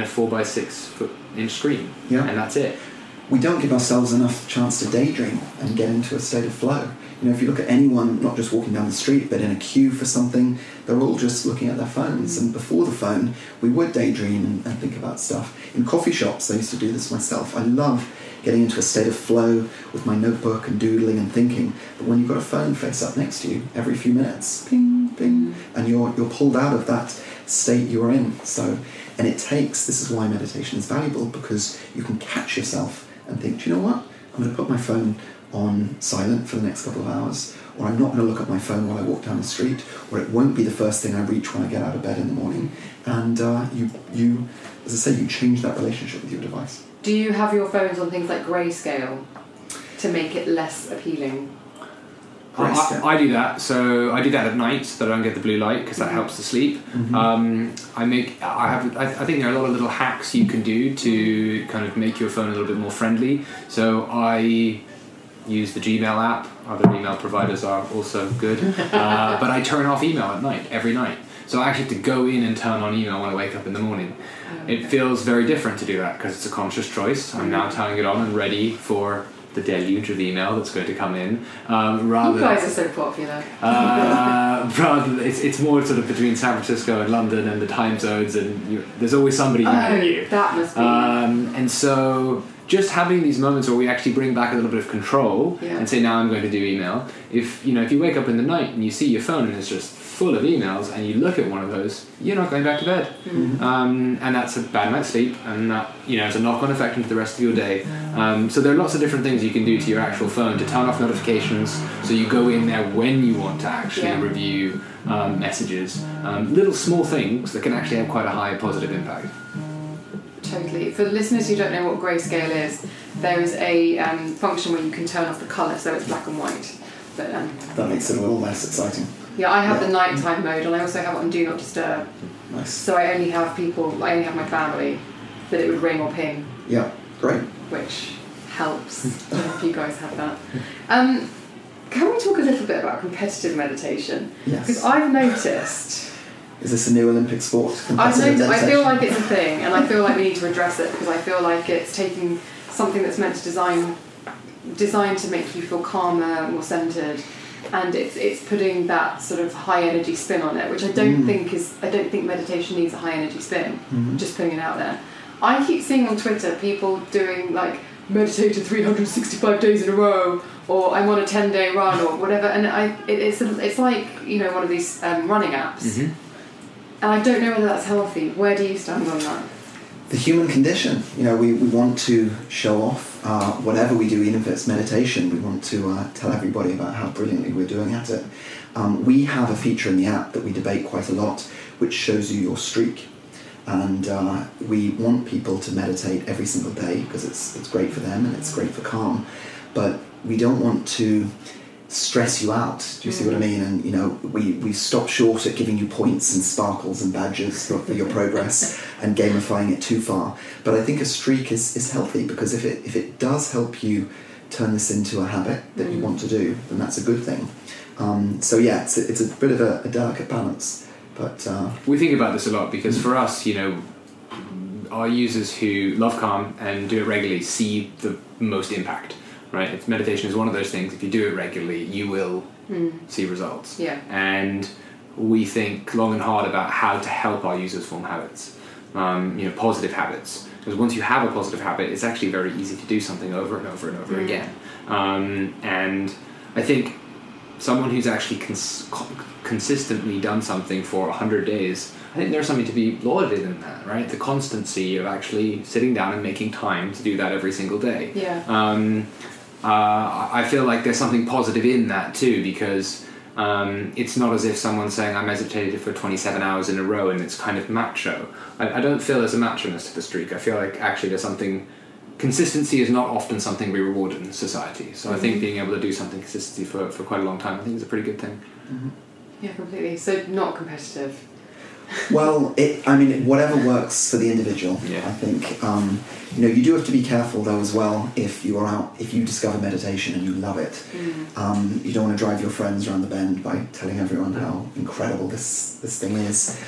[SPEAKER 5] 4x6 screen, and that's it.
[SPEAKER 4] We don't give ourselves enough chance to daydream and get into a state of flow. If you look at anyone, not just walking down the street, but in a queue for something, they're all just looking at their phones. And before the phone, we would daydream and think about stuff. In coffee shops, I used to do this myself. I love getting into a state of flow with my notebook and doodling and thinking. But when you've got a phone face up next to you, every few minutes, ping, ping, and you're pulled out of that state you're in. And it takes, this is why meditation is valuable, because you can catch yourself and think, do you know what? I'm going to put my phone on silent for the next couple of hours, or I'm not going to look at my phone while I walk down the street, or it won't be the first thing I reach when I get out of bed in the morning. And you, as I say, you change that relationship with your device.
[SPEAKER 3] Do you have your phones on things like grayscale to make it less appealing?
[SPEAKER 5] I do that. So I do that at night so that I don't get the blue light, because that helps to sleep. I think there are a lot of little hacks you can do to kind of make your phone a little bit more friendly. So I use the Gmail app. Other email providers are also good. But I turn off email at night, every night. So I actually have to go in and turn on email when I wake up in the morning. It feels very different to do that because it's a conscious choice. I'm now turning it on and ready for the deluge of email that's going to come in.
[SPEAKER 3] You guys are so popular.
[SPEAKER 5] It's more sort of between San Francisco and London and the time zones, and there's always somebody emailing you.
[SPEAKER 3] That must be.
[SPEAKER 5] And so just having these moments where we actually bring back a little bit of control and say, now I'm going to do email. If you wake up in the night and you see your phone and it's just full of emails and you look at one of those, you're not going back to bed. And that's a bad night's sleep, and that has a knock-on effect into the rest of your day. So there are lots of different things you can do to your actual phone to turn off notifications, so you go in there when you want to actually review messages. Little small things that can actually have quite a high positive impact.
[SPEAKER 3] Totally. For the listeners who don't know what grayscale is, there is a function where you can turn off the colour so it's black and white. But
[SPEAKER 4] that makes it a little less exciting.
[SPEAKER 3] Yeah, I have the nighttime mode, and I also have it on Do Not Disturb.
[SPEAKER 4] Nice.
[SPEAKER 3] So I only have my family that it would ring or ping.
[SPEAKER 4] Yeah, great.
[SPEAKER 3] Which helps. I don't know if you guys have that. Can we talk a little bit about competitive meditation?
[SPEAKER 4] Yes.
[SPEAKER 3] Because I've noticed...
[SPEAKER 4] Is this a new Olympic sport?
[SPEAKER 3] I feel like it's a thing, and I feel like we need to address it, because I feel like it's taking something that's meant to designed to make you feel calmer, more centered, and it's putting that sort of high energy spin on it, which I don't think meditation needs a high energy spin. Just putting it out there. I keep seeing on Twitter people doing like meditated 365 days in a row, or I'm on a 10-day run, or whatever, and it's like one of these running apps. And I don't know whether that's healthy. Where do you stand on that?
[SPEAKER 4] The human condition. We want to show off whatever we do, even if it's meditation. We want to tell everybody about how brilliantly we're doing at it. We have a feature in the app that we debate quite a lot, which shows you your streak. And we want people to meditate every single day because it's great for them and it's great for Calm. But we don't want to stress you out. Do you see what I mean? And, you know, we stop short at giving you points and sparkles and badges for your progress and gamifying it too far. But I think a streak is healthy, because if it does help you turn this into a habit that you want to do, then that's a good thing. So yeah, it's a bit of a delicate balance. But
[SPEAKER 5] we think about this a lot because for us, you know, our users who love Calm and do it regularly see the most impact. Right, it's meditation is one of those things. If you do it regularly, you will see results.
[SPEAKER 3] Yeah.
[SPEAKER 5] And we think long and hard about how to help our users form habits, positive habits. Because once you have a positive habit, it's actually very easy to do something over and over and over again. And I think someone who's actually consistently done something for 100 days, I think there's something to be lauded in that, right? The constancy of actually sitting down and making time to do that every single day.
[SPEAKER 3] Yeah.
[SPEAKER 5] I feel like there's something positive in that too, because it's not as if someone's saying I meditated for 27 hours in a row and it's kind of macho. I don't feel there's a macho-ness to the streak. I feel like actually there's something... Consistency is not often something we reward in society. So I think being able to do something consistently for quite a long time, I think is a pretty good thing.
[SPEAKER 3] Mm-hmm. Yeah, completely. So not competitive.
[SPEAKER 4] Well, whatever works for the individual.
[SPEAKER 5] Yeah.
[SPEAKER 4] I think you do have to be careful though as well. If you discover meditation and you love it, you don't want to drive your friends around the bend by telling everyone how incredible this thing is.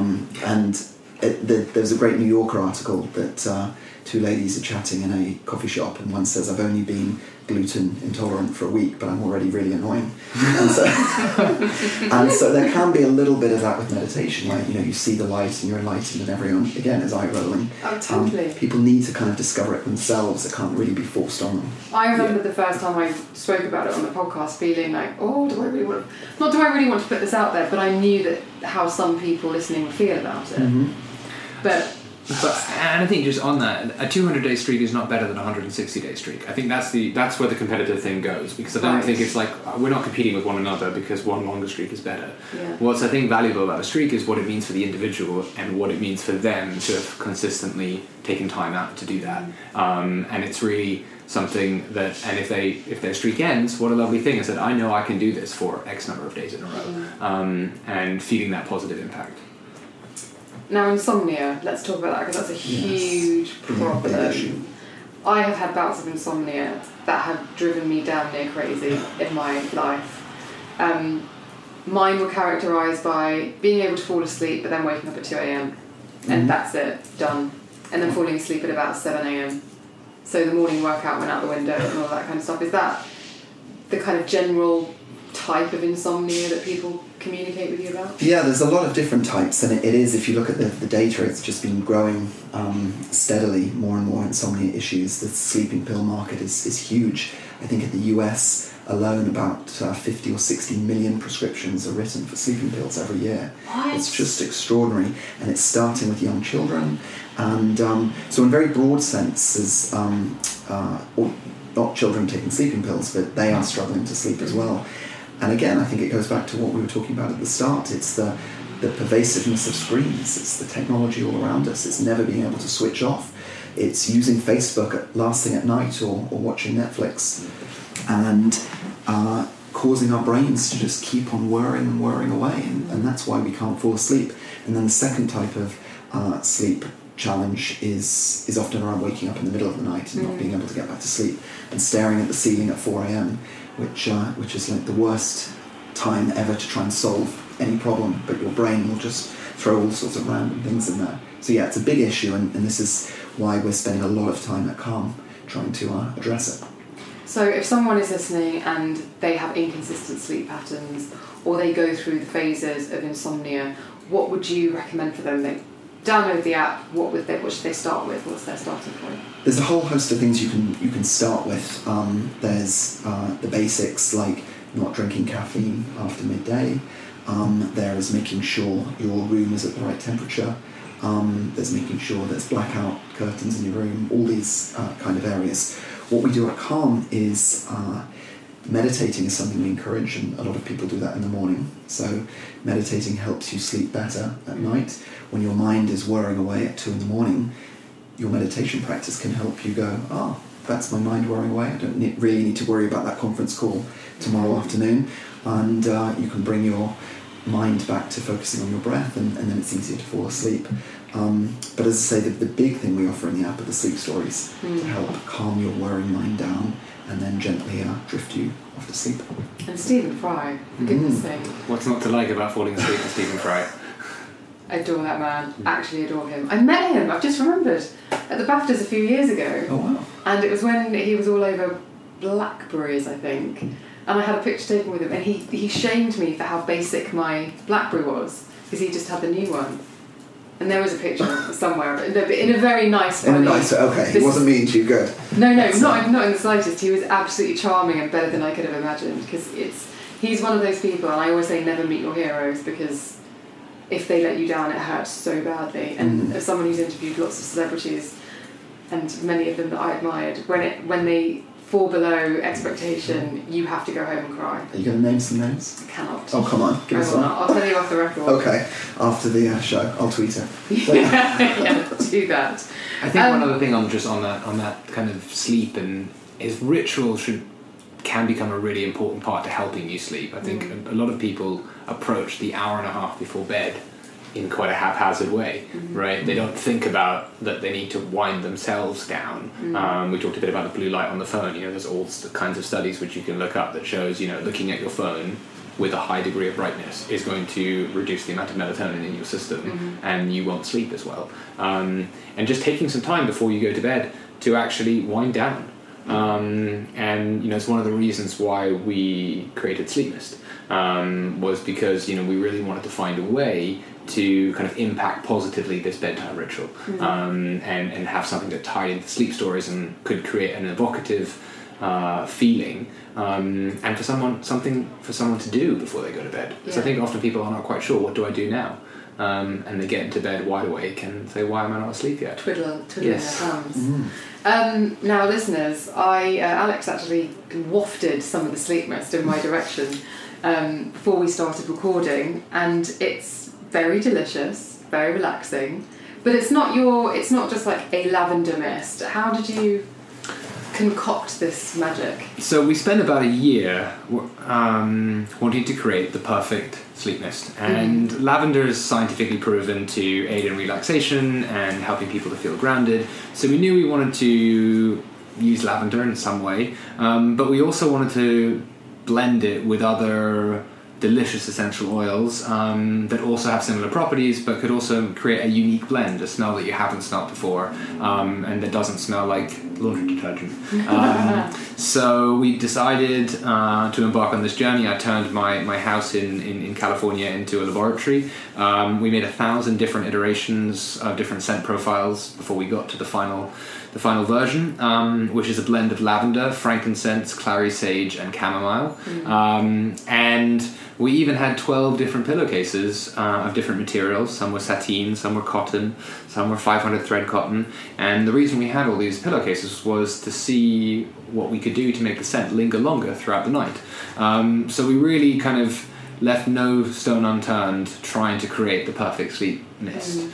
[SPEAKER 4] There's a great New Yorker article that two ladies are chatting in a coffee shop, and one says, "I've only been gluten intolerant for a week, but I'm already really annoying." and so there can be a little bit of that with meditation, like, you see the light and you're enlightened, and everyone again is eye rolling.
[SPEAKER 3] Oh, totally.
[SPEAKER 4] People need to kind of discover it themselves. It can't really be forced on them.
[SPEAKER 3] I remember the first time I spoke about it on the podcast feeling like, oh, do I really want to put this out there? But I knew that how some people listening would feel about it.
[SPEAKER 5] And I think just on that, a 200-day streak is not better than a 160-day streak. I think that's where the competitive thing goes, because I don't think it's like we're not competing with one another because one longer streak is better.
[SPEAKER 3] Yeah.
[SPEAKER 5] What's I think valuable about a streak is what it means for the individual and what it means for them to have consistently taken time out to do that. And it's really something that, and if their streak ends, what a lovely thing is that I know I can do this for X number of days in a row, and feeling that positive impact.
[SPEAKER 3] Now, insomnia, let's talk about that, because that's a huge problem. I have had bouts of insomnia that have driven me damn near crazy in my life. Mine were characterised by being able to fall asleep but then waking up at 2 a.m. and that's it, done. And then falling asleep at about 7 a.m. So the morning workout went out the window and all that kind of stuff. Is that the kind of general type of insomnia that people communicate with you about?
[SPEAKER 4] Yeah, there's a lot of different types, and it is, if you look at the data, it's just been growing steadily, more and more insomnia issues. The sleeping pill market is huge. I think in the US alone about 50 or 60 million prescriptions are written for sleeping pills every year.
[SPEAKER 3] What?
[SPEAKER 4] It's just extraordinary, and it's starting with young children. And so in very broad senses, not children taking sleeping pills, but they are struggling to sleep as well. And again, I think it goes back to what we were talking about at the start. It's the pervasiveness of screens. It's the technology all around us. It's never being able to switch off. It's using Facebook last thing at night or watching Netflix, and causing our brains to just keep on worrying away. And that's why we can't fall asleep. And then the second type of sleep challenge is often around waking up in the middle of the night and not being able to get back to sleep and staring at the ceiling at 4 a.m, which is like the worst time ever to try and solve any problem, but your brain will just throw all sorts of random things in there. So yeah, it's a big issue, and this is why we're spending a lot of time at Calm trying to address it.
[SPEAKER 3] So if someone is listening and they have inconsistent sleep patterns, or they go through the phases of insomnia, what would you recommend for them? They download the app. What should they start with? What's their starting point?
[SPEAKER 4] There's a whole host of things you can start with. There's the basics, like not drinking caffeine after midday. There is making sure your room is at the right temperature. There's making sure there's blackout curtains in your room. All these kind of areas. What we do at Calm is Meditating is something we encourage, and a lot of people do that in the morning. So meditating helps you sleep better at night. When your mind is whirring away at 2 in the morning, your meditation practice can help you go, that's my mind whirring away. I don't really need to worry about that conference call tomorrow afternoon. And you can bring your mind back to focusing on your breath, and then it's easier to fall asleep. But as I say, the big thing we offer in the app are the sleep stories to help calm your worrying mind down and then gently drift you off to sleep.
[SPEAKER 3] And Stephen Fry, for goodness sake.
[SPEAKER 5] What's not to like about falling asleep with Stephen Fry?
[SPEAKER 3] Adore that man. Actually adore him. I met him, I've just remembered, at the BAFTAs a few years ago.
[SPEAKER 4] Oh, wow.
[SPEAKER 3] And it was when he was all over Blackberries, I think. And I had a picture taken with him, and he shamed me for how basic my Blackberry was, because he just had the new one. And there was a picture somewhere, but in a very nice way.
[SPEAKER 4] Okay. He wasn't mean to you, good.
[SPEAKER 3] No, not in the slightest. He was absolutely charming and better than I could have imagined, because he's one of those people, and I always say never meet your heroes, because if they let you down, it hurts so badly. And as someone who's interviewed lots of celebrities, and many of them that I admired, when they fall below expectation, you have to go home and cry.
[SPEAKER 4] Are you going to name some names?
[SPEAKER 3] I cannot.
[SPEAKER 4] Oh, come on, give us one.
[SPEAKER 3] I'll tell you off the record.
[SPEAKER 4] Okay, after the show, I'll tweet it.
[SPEAKER 3] Yeah, do that.
[SPEAKER 5] I think one other thing on that kind of sleep is ritual can become a really important part to helping you sleep. I think a lot of people approach the hour and a half before bed in quite a haphazard way, right? They don't think about that they need to wind themselves down. We talked a bit about the blue light on the phone. There's all kinds of studies which you can look up that shows, looking at your phone with a high degree of brightness is going to reduce the amount of melatonin in your system, and you won't sleep as well. And just taking some time before you go to bed to actually wind down. And it's one of the reasons why we created Sleep Mist, was because we really wanted to find a way to kind of impact positively this bedtime ritual, and have something that tied into sleep stories and could create an evocative feeling, and for someone to do before they go to bed. So I think often people are not quite sure, what do I do now? And they get into bed wide awake and say, why am I not asleep yet?
[SPEAKER 3] Twiddling their thumbs. Now, listeners, Alex actually wafted some of the Sleep Mist in my direction before we started recording, and it's very delicious, very relaxing, but it's not just like a lavender mist. How did you concoct this magic?
[SPEAKER 5] So we spent about a year wanting to create the perfect sleep mist, and lavender is scientifically proven to aid in relaxation and helping people to feel grounded. So we knew we wanted to use lavender in some way, but we also wanted to blend it with other delicious essential oils that also have similar properties but could also create a unique blend, a smell that you haven't smelled before, and that doesn't smell like laundry detergent. So we decided to embark on this journey. I turned my house in California into a laboratory. We made 1,000 different iterations of different scent profiles before we got to the final version, which is a blend of lavender, frankincense, clary sage, and chamomile. And we even had 12 different pillowcases of different materials. Some were sateen, some were cotton, some were 500 thread cotton. And the reason we had all these pillowcases was to see what we could do to make the scent linger longer throughout the night. So we really kind of left no stone unturned trying to create the perfect sleep mist.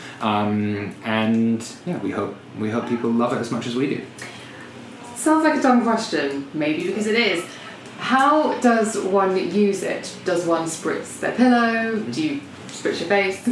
[SPEAKER 5] And yeah, we hope people love it as much as we do.
[SPEAKER 3] Sounds like a dumb question, maybe because it is. How does one use it? Does one spritz their pillow? Do you spritz your face?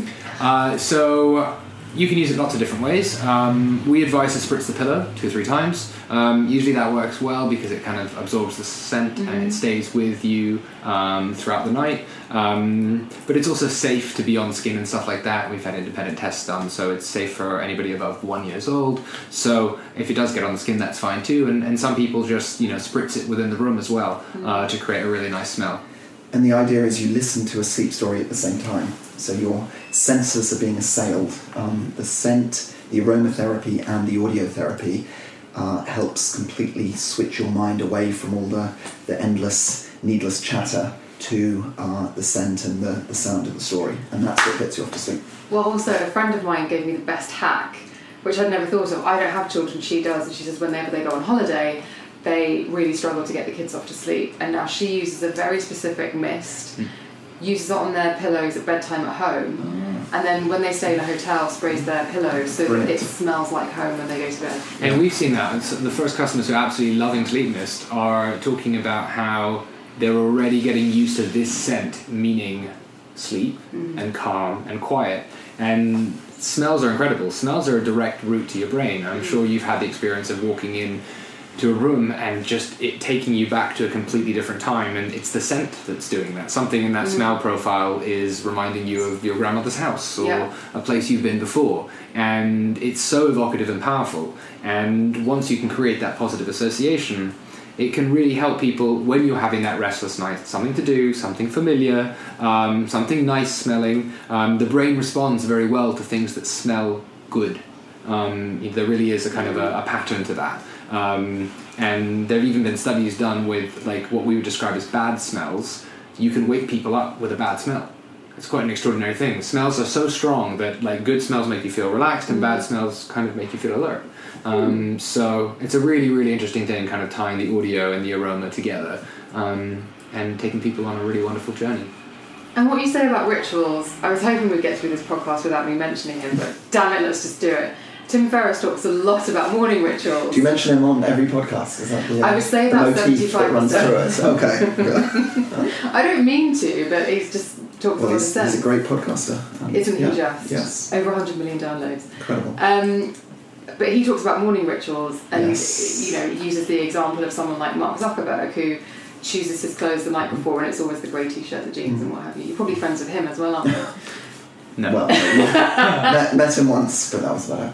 [SPEAKER 5] So you can use it lots of different ways. We advise to spritz the pillow 2 or 3 times. Usually that works well because it kind of absorbs the scent and it stays with you throughout the night. But it's also safe to be on skin and stuff like that. We've had independent tests done, so it's safe for anybody above 1 year old. So if it does get on the skin, that's fine too. And some people just spritz it within the room as well to create a really nice smell.
[SPEAKER 4] And the idea is you listen to a sleep story at the same time. So your senses are being assailed. The scent, the aromatherapy and the audiotherapy helps completely switch your mind away from all the endless, needless chatter to the scent and the sound of the story. And that's what gets you off to sleep.
[SPEAKER 3] Well, also, a friend of mine gave me the best hack, which I'd never thought of. I don't have children, she does, and she says whenever they go on holiday, they really struggle to get the kids off to sleep. And now she uses a very specific mist, uses it on their pillows at bedtime at home, and then when they stay in a hotel, sprays their pillows so that it smells like home when they go to bed.
[SPEAKER 5] And we've seen that. The first customers who are absolutely loving Sleep Mist are talking about how they're already getting used to this scent, meaning sleep and calm and quiet. And smells are incredible. Smells are a direct route to your brain. I'm sure you've had the experience of walking in to a room and just it taking you back to a completely different time, and it's the scent that's doing that. Something in that smell profile is reminding you of your grandmother's house or a place you've been before, and it's so evocative and powerful. And once you can create that positive association, it can really help people when you're having that restless night. Something to do, something familiar, something nice smelling. The brain responds very well to things that smell good. There really is a kind of a pattern to that. And there have even been studies done with like what we would describe as bad smells. You can wake people up with a bad smell. It's quite an extraordinary thing. Smells are so strong that like good smells make you feel relaxed and bad smells kind of make you feel alert. So it's a really, really interesting thing, kind of tying the audio and the aroma together, and taking people on a really wonderful journey.
[SPEAKER 3] And what you say about rituals, I was hoping we'd get through this podcast without me mentioning him, but damn it, let's just do it. Tim Ferriss talks a lot about morning rituals.
[SPEAKER 4] Do you mention him on every podcast? Is that the,
[SPEAKER 3] I would say about 75%.
[SPEAKER 4] that runs through it? Okay.
[SPEAKER 3] I don't mean to, but he's just talks a lot of sense.
[SPEAKER 4] He's a great podcaster.
[SPEAKER 3] Isn't he just?
[SPEAKER 4] Yes.
[SPEAKER 3] Over 100 million downloads.
[SPEAKER 4] Incredible.
[SPEAKER 3] But he talks about morning rituals, and you know, he uses the example of someone like Mark Zuckerberg who chooses his clothes the night before, and it's always the grey t-shirt, the jeans, and what have you. You're probably friends with him as well, aren't you?
[SPEAKER 5] No.
[SPEAKER 4] Well, met him once, but that was about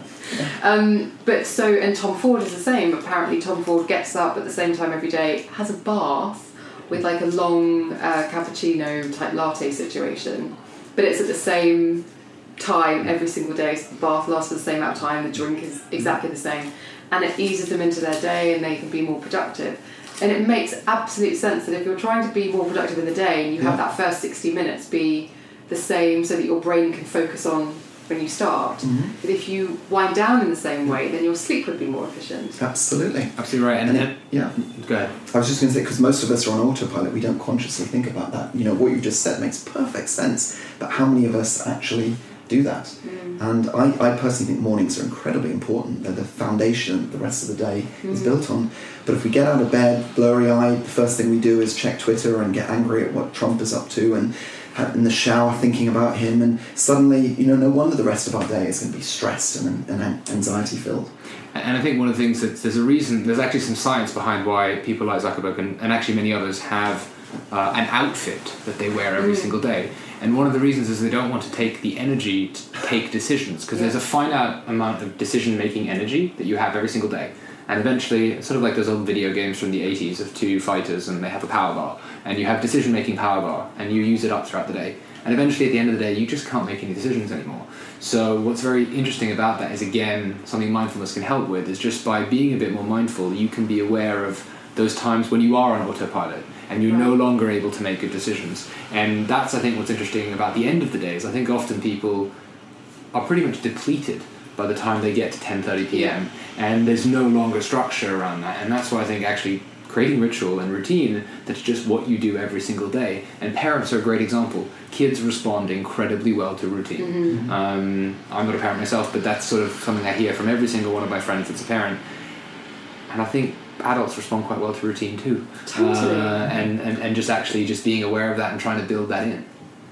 [SPEAKER 4] it.
[SPEAKER 3] But so, and Tom Ford is the same. Apparently, Tom Ford gets up at the same time every day, has a bath with like a long cappuccino type latte situation, but it's at the same time every single day. So the bath lasts the same amount of time, the drink is exactly the same, and it eases them into their day and they can be more productive. And it makes absolute sense that if you're trying to be more productive in the day and you have that first 60 minutes be the same so that your brain can focus on when you start, but if you wind down in the same way, then your sleep would be more efficient.
[SPEAKER 4] Absolutely.
[SPEAKER 5] Absolutely right. And
[SPEAKER 4] yeah.
[SPEAKER 5] Go ahead.
[SPEAKER 4] I was just going to say, because most of us are on autopilot, we don't consciously think about that. You know, what you just said makes perfect sense, but how many of us actually do that? And I personally think mornings are incredibly important. They're the foundation the rest of the day is built on. But if we get out of bed blurry-eyed, the first thing we do is check Twitter and get angry at what Trump is up to, and in the shower thinking about him, and suddenly, you know, no wonder the rest of our day is going to be stressed and anxiety filled.
[SPEAKER 5] And I think one of the things that there's actually some science behind why people like Zuckerberg and actually many others have an outfit that they wear every single day. And one of the reasons is they don't want to take the energy to take decisions, because there's a finite amount of decision-making energy that you have every single day. And eventually, it's sort of like those old video games from the 80s of two fighters and they have a power bar. And you have decision-making power bar and you use it up throughout the day. And eventually, at the end of the day, you just can't make any decisions anymore. So what's very interesting about that is, again, something mindfulness can help with, is just by being a bit more mindful, you can be aware of those times when you are on autopilot and you're no longer able to make good decisions. And that's, I think, what's interesting about the end of the day is I think often people are pretty much depleted by the time they get to 10:30 p.m. and there's no longer structure around that. And that's why I think actually creating ritual and routine that's just what you do every single day. And parents are a great example. Kids respond incredibly well to routine. I'm not a parent myself, but that's sort of something I hear from every single one of my friends that's a parent. And I think adults respond quite well to routine too.
[SPEAKER 3] Totally.
[SPEAKER 5] And just actually just being aware of that and trying to build that in.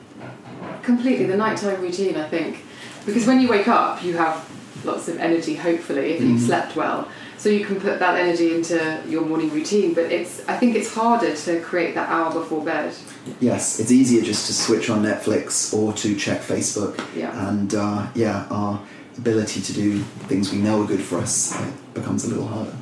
[SPEAKER 3] Completely. The nighttime routine, I think, because when you wake up you have lots of energy, hopefully, if you've slept well, so you can put that energy into your morning routine. But I think it's harder to create that hour before bed. Yes,
[SPEAKER 4] it's easier just to switch on Netflix or to check Facebook. And our ability to do things we know are good for us becomes a little harder.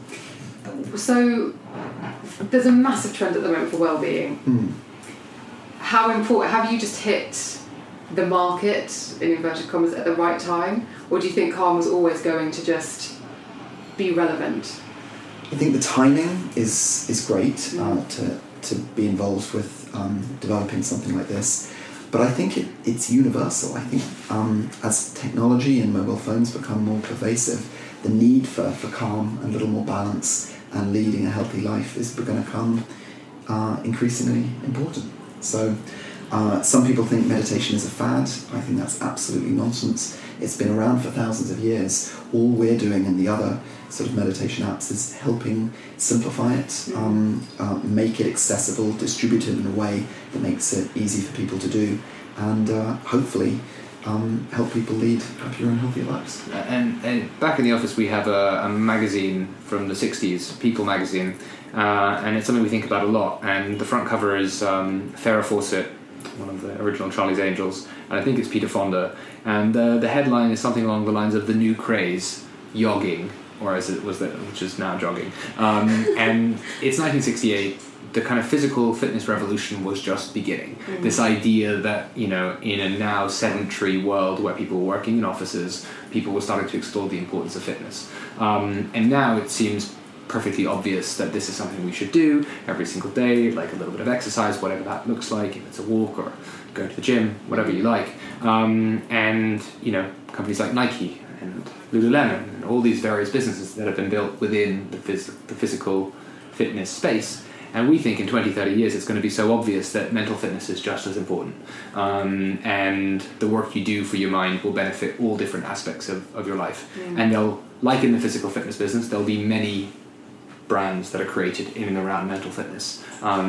[SPEAKER 3] So there's a massive trend at the moment for well-being. How important, have you just hit the market, in inverted commas, at the right time, or do you think Calm was always going to just be relevant?
[SPEAKER 4] I think the timing is great to be involved with developing something like this, but I think it's universal. I think as technology and mobile phones become more pervasive, the need for calm and a little more balance, and leading a healthy life is going to become increasingly important. So some people think meditation is a fad. I think that's absolutely nonsense. It's been around for thousands of years. All we're doing in the other sort of meditation apps is helping simplify it, make it accessible, distribute it in a way that makes it easy for people to do, and hopefully help people lead happier and healthier lives.
[SPEAKER 5] And back in the office we have a magazine from the 60s, People magazine, and it's something we think about a lot, and the front cover is Farrah Fawcett, one of the original Charlie's Angels, and I think it's Peter Fonda, and the headline is something along the lines of the new craze, yogging, or as it was that, which is now jogging, and it's 1968. The kind of physical fitness revolution was just beginning. This idea that, in a now sedentary world where people were working in offices, people were starting to extol the importance of fitness. And now it seems perfectly obvious that this is something we should do every single day, like a little bit of exercise, whatever that looks like, if it's a walk or going to the gym, whatever you like. And, companies like Nike and Lululemon and all these various businesses that have been built within the physical fitness space. And we think in 20, 30 years it's going to be so obvious that mental fitness is just as important. And the work you do for your mind will benefit all different aspects of your life. And like in the physical fitness business, there'll be many brands that are created in and around mental fitness.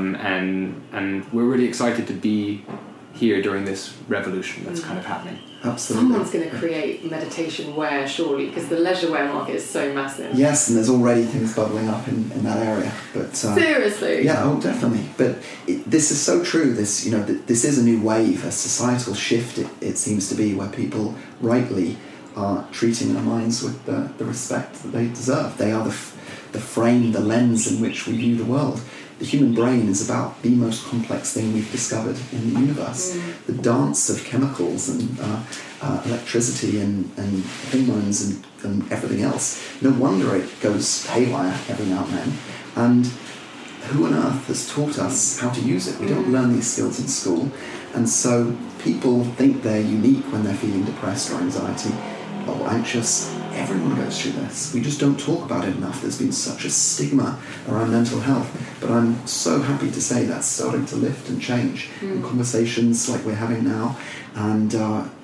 [SPEAKER 5] And we're really excited to be here during this revolution that's kind of happening.
[SPEAKER 4] Absolutely.
[SPEAKER 3] Someone's going to create meditation wear, surely, because the leisure wear market is so massive.
[SPEAKER 4] Yes, and there's already things bubbling up in that area. But
[SPEAKER 3] seriously?
[SPEAKER 4] Yeah, definitely. But this is so true. This, this is a new wave, a societal shift. It seems to be where people rightly are treating their minds with the respect that they deserve. They are the frame, the lens in which we view the world. The human brain is about the most complex thing we've discovered in the universe. The dance of chemicals and electricity and hormones and everything else. No wonder it goes haywire every now and then. And who on earth has taught us how to use it? We don't learn these skills in school. And so people think they're unique when they're feeling depressed or anxiety or anxious. Everyone goes through this. We just don't talk about it enough. There's been such a stigma around mental health. But I'm so happy to say that's starting to lift and change in conversations like we're having now. And,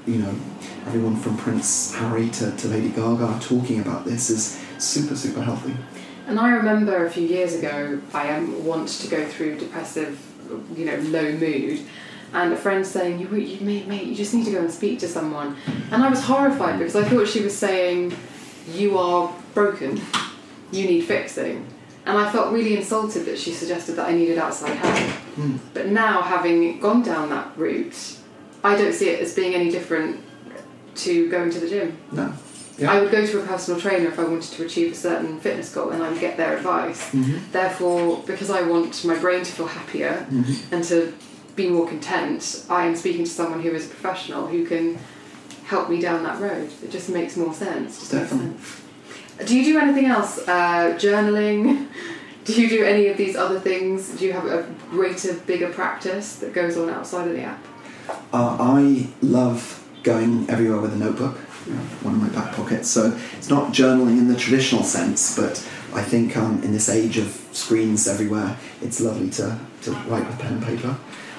[SPEAKER 4] everyone from Prince Harry to Lady Gaga talking about this is super, super healthy.
[SPEAKER 3] And I remember a few years ago, I wanted to go through depressive, low mood. And a friend saying, mate, you just need to go and speak to someone. And I was horrified because I thought she was saying, you are broken, you need fixing. And I felt really insulted that she suggested that I needed outside help. But now, having gone down that route, I don't see it as being any different to going to the gym.
[SPEAKER 4] No. Yeah.
[SPEAKER 3] I would go to a personal trainer if I wanted to achieve a certain fitness goal, and I would get their advice. Therefore, because I want my brain to feel happier and to be more content, I am speaking to someone who is a professional who can help me down that road. It just makes more sense.
[SPEAKER 4] Definitely.
[SPEAKER 3] Do you do anything else? Journaling? Do you do any of these other things? Do you have a greater, bigger practice that goes on outside of the app?
[SPEAKER 4] I love going everywhere with a notebook, one in my back pocket. So it's not journaling in the traditional sense, but I think in this age of screens everywhere, it's lovely to write with pen and paper.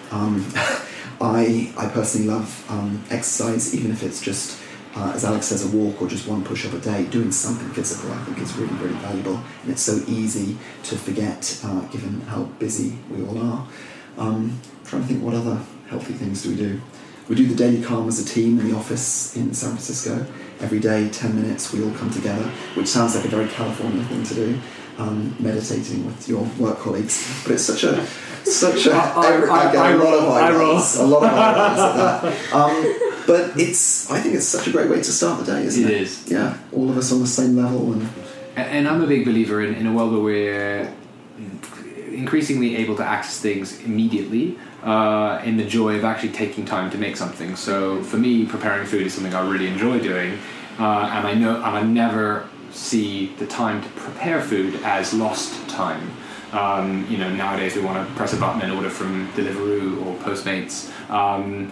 [SPEAKER 4] I personally love exercise, even if it's just, as Alex says, a walk or just one push-up a day. Doing something physical, I think, is really, really valuable. And it's so easy to forget, given how busy we all are. Trying to think, what other healthy things do we do? We do the Daily Calm as a team in the office in San Francisco. Every day, 10 minutes, we all come together, which sounds like a very California thing to do, meditating with your work colleagues. But it's such a I get a lot of eyeballs at that. But I think it's such a great way to start the day, isn't it?
[SPEAKER 5] It is.
[SPEAKER 4] Yeah, all of us on the same level.
[SPEAKER 5] And I'm a big believer in a world where we're increasingly able to access things immediately, in the joy of actually taking time to make something. So for me, preparing food is something I really enjoy doing, and I never see the time to prepare food as lost time. Nowadays we want to press a button and order from Deliveroo or Postmates.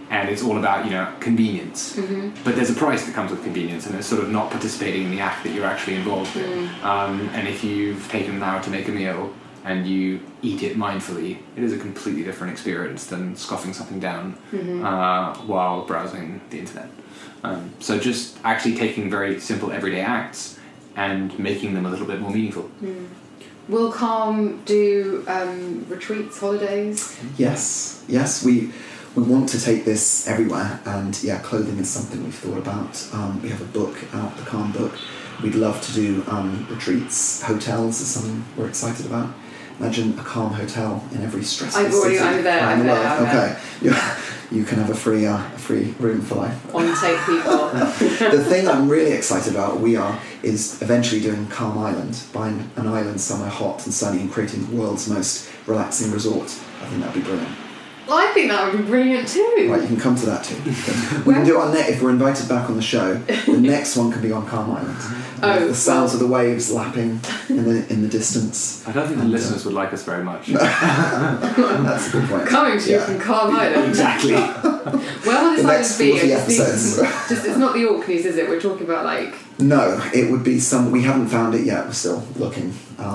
[SPEAKER 5] and it's all about, convenience. But there's a price that comes with convenience, and it's sort of not participating in the act that you're actually involved in. And if you've taken an hour to make a meal and you eat it mindfully, it is a completely different experience than scoffing something down while browsing the internet. So just actually taking very simple everyday acts and making them a little bit more meaningful.
[SPEAKER 3] Will Calm do retreats, holidays?
[SPEAKER 4] Yes, we want to take this everywhere, and clothing is something we've thought about. We have a book out, the Calm book. We'd love to do retreats. Hotels is something we're excited about. Imagine a Calm hotel in every stressful city.
[SPEAKER 3] I'm there.
[SPEAKER 4] Okay, you can have a free room for life.
[SPEAKER 3] On-take people.
[SPEAKER 4] The thing I'm really excited about, is eventually doing Calm Island, buying an island somewhere hot and sunny and creating the world's most relaxing resort. I think that'd be brilliant.
[SPEAKER 3] Well, I think that would be brilliant too.
[SPEAKER 4] Right, you can come to that too. We can do it on if we're invited back on the show. The next one can be on Calm Island. The sounds of the waves lapping in the distance.
[SPEAKER 5] I don't think the listeners would like us very much.
[SPEAKER 4] That's a good point.
[SPEAKER 3] Coming to you from Calm Island.
[SPEAKER 5] Exactly.
[SPEAKER 3] Where will this island be? It's not the Orkneys, is it? We're talking about
[SPEAKER 4] No, it would be we haven't found it yet. We're still looking.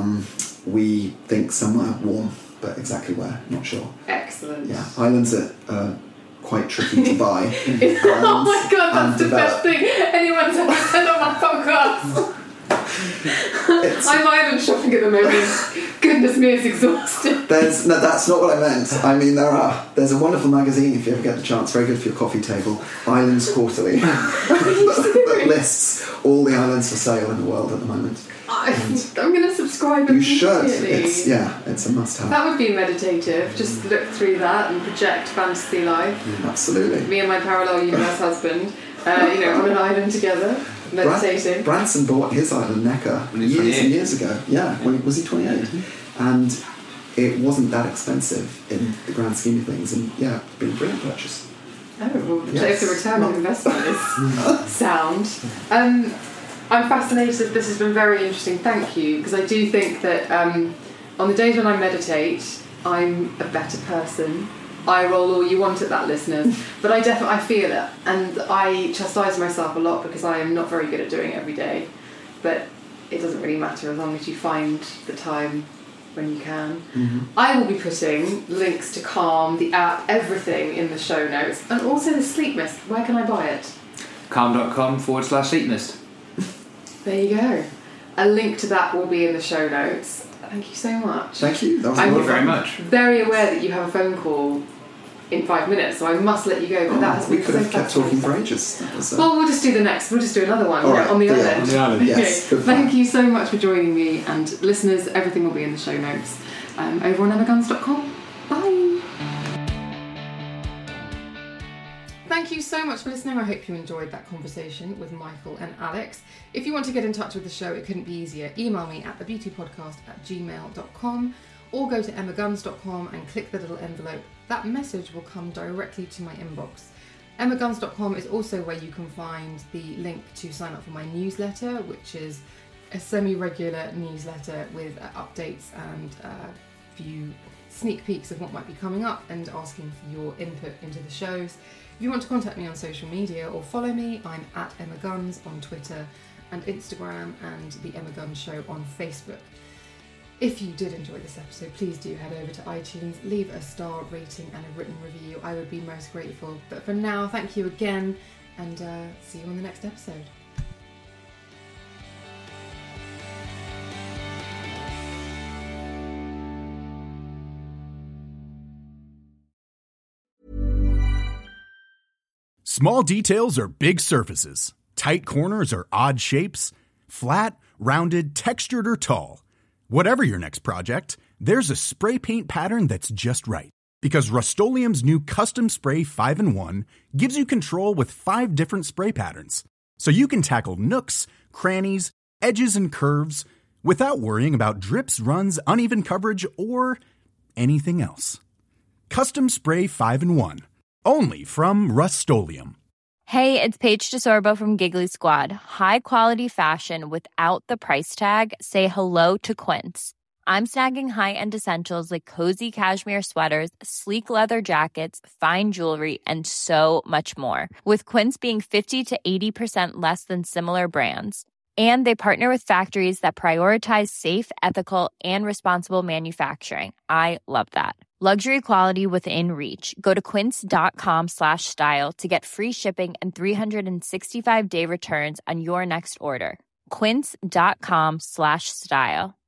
[SPEAKER 4] We think somewhere warm, but exactly where, not sure.
[SPEAKER 3] Excellent.
[SPEAKER 4] Yeah, islands are quite tricky to buy.
[SPEAKER 3] Oh my god, that's the best thing anyone's ever said on my podcast. I'm island shopping at the moment. Goodness me, it's exhausting.
[SPEAKER 4] That's not what I meant. I mean, there's a wonderful magazine, if you ever get the chance, very good for your coffee table, Islands Quarterly, that lists all the islands for sale in the world at the moment.
[SPEAKER 3] I'm going to subscribe.
[SPEAKER 4] You should. It's a must-have.
[SPEAKER 3] That would be meditative. Just look through that and project fantasy life.
[SPEAKER 4] Absolutely.
[SPEAKER 3] Me and my parallel universe husband, on an island together, meditating.
[SPEAKER 4] Branson bought his island, Necker, years and years ago. Yeah, was he 28? And it wasn't that expensive in the grand scheme of things, and it's been a brilliant purchase.
[SPEAKER 3] Oh, well, if the return on investment is sound. I'm fascinated. This has been very interesting. Thank you, because I do think that on the days when I meditate, I'm a better person. I roll all you want at that, listeners, but I feel it, and I chastise myself a lot because I am not very good at doing it every day. But it doesn't really matter as long as you find the time when you can. I will be putting links to Calm, the app, everything in the show notes, and also the sleep mist. Where can I buy it?
[SPEAKER 5] Calm.com/sleep mist.
[SPEAKER 3] There you go. A link to that will be in the show notes. Thank you so much.
[SPEAKER 4] Thank you. That was
[SPEAKER 5] Thank you very much.
[SPEAKER 3] Very aware that you have a phone call in 5 minutes, so I must let you go. But that has been
[SPEAKER 4] we could have kept talking for ages.
[SPEAKER 3] Well, we'll just do the next. We'll just do another one on the island.
[SPEAKER 5] On the island,
[SPEAKER 4] yes.
[SPEAKER 3] Okay. Thank you so much for joining me, and listeners, everything will be in the show notes over on emmaguns.com. Bye. Thank you so much for listening. I hope you enjoyed that conversation with Michael and Alex. If you want to get in touch with the show, it couldn't be easier. Email me at thebeautypodcast@gmail.com or go to emmaguns.com and click the little envelope. That message will come directly to my inbox. emmaguns.com is also where you can find the link to sign up for my newsletter, which is a semi-regular newsletter with updates and a few sneak peeks of what might be coming up and asking for your input into the shows. If you want to contact me on social media or follow me, I'm at Emma Guns on Twitter and Instagram, and The Emma Guns Show on Facebook. If you did enjoy this episode, please do head over to iTunes, leave a star rating and a written review. I would be most grateful. But for now, thank you again, and see you on the next episode.
[SPEAKER 1] Small details are big surfaces. Tight corners are odd shapes. Flat, rounded, textured, or tall. Whatever your next project, there's a spray paint pattern that's just right. Because Rust-Oleum's new Custom Spray 5-in-1 gives you control with 5 different spray patterns. So you can tackle nooks, crannies, edges, and curves without worrying about drips, runs, uneven coverage, or anything else. Custom Spray 5-in-1. Only from Rust-Oleum.
[SPEAKER 7] Hey, it's Paige DeSorbo from Giggly Squad. High quality fashion without the price tag. Say hello to Quince. I'm snagging high-end essentials like cozy cashmere sweaters, sleek leather jackets, fine jewelry, and so much more. With Quince being 50 to 80% less than similar brands. And they partner with factories that prioritize safe, ethical, and responsible manufacturing. I love that. Luxury quality within reach. Go to quince.com/style to get free shipping and 365-day returns on your next order. Quince.com/style.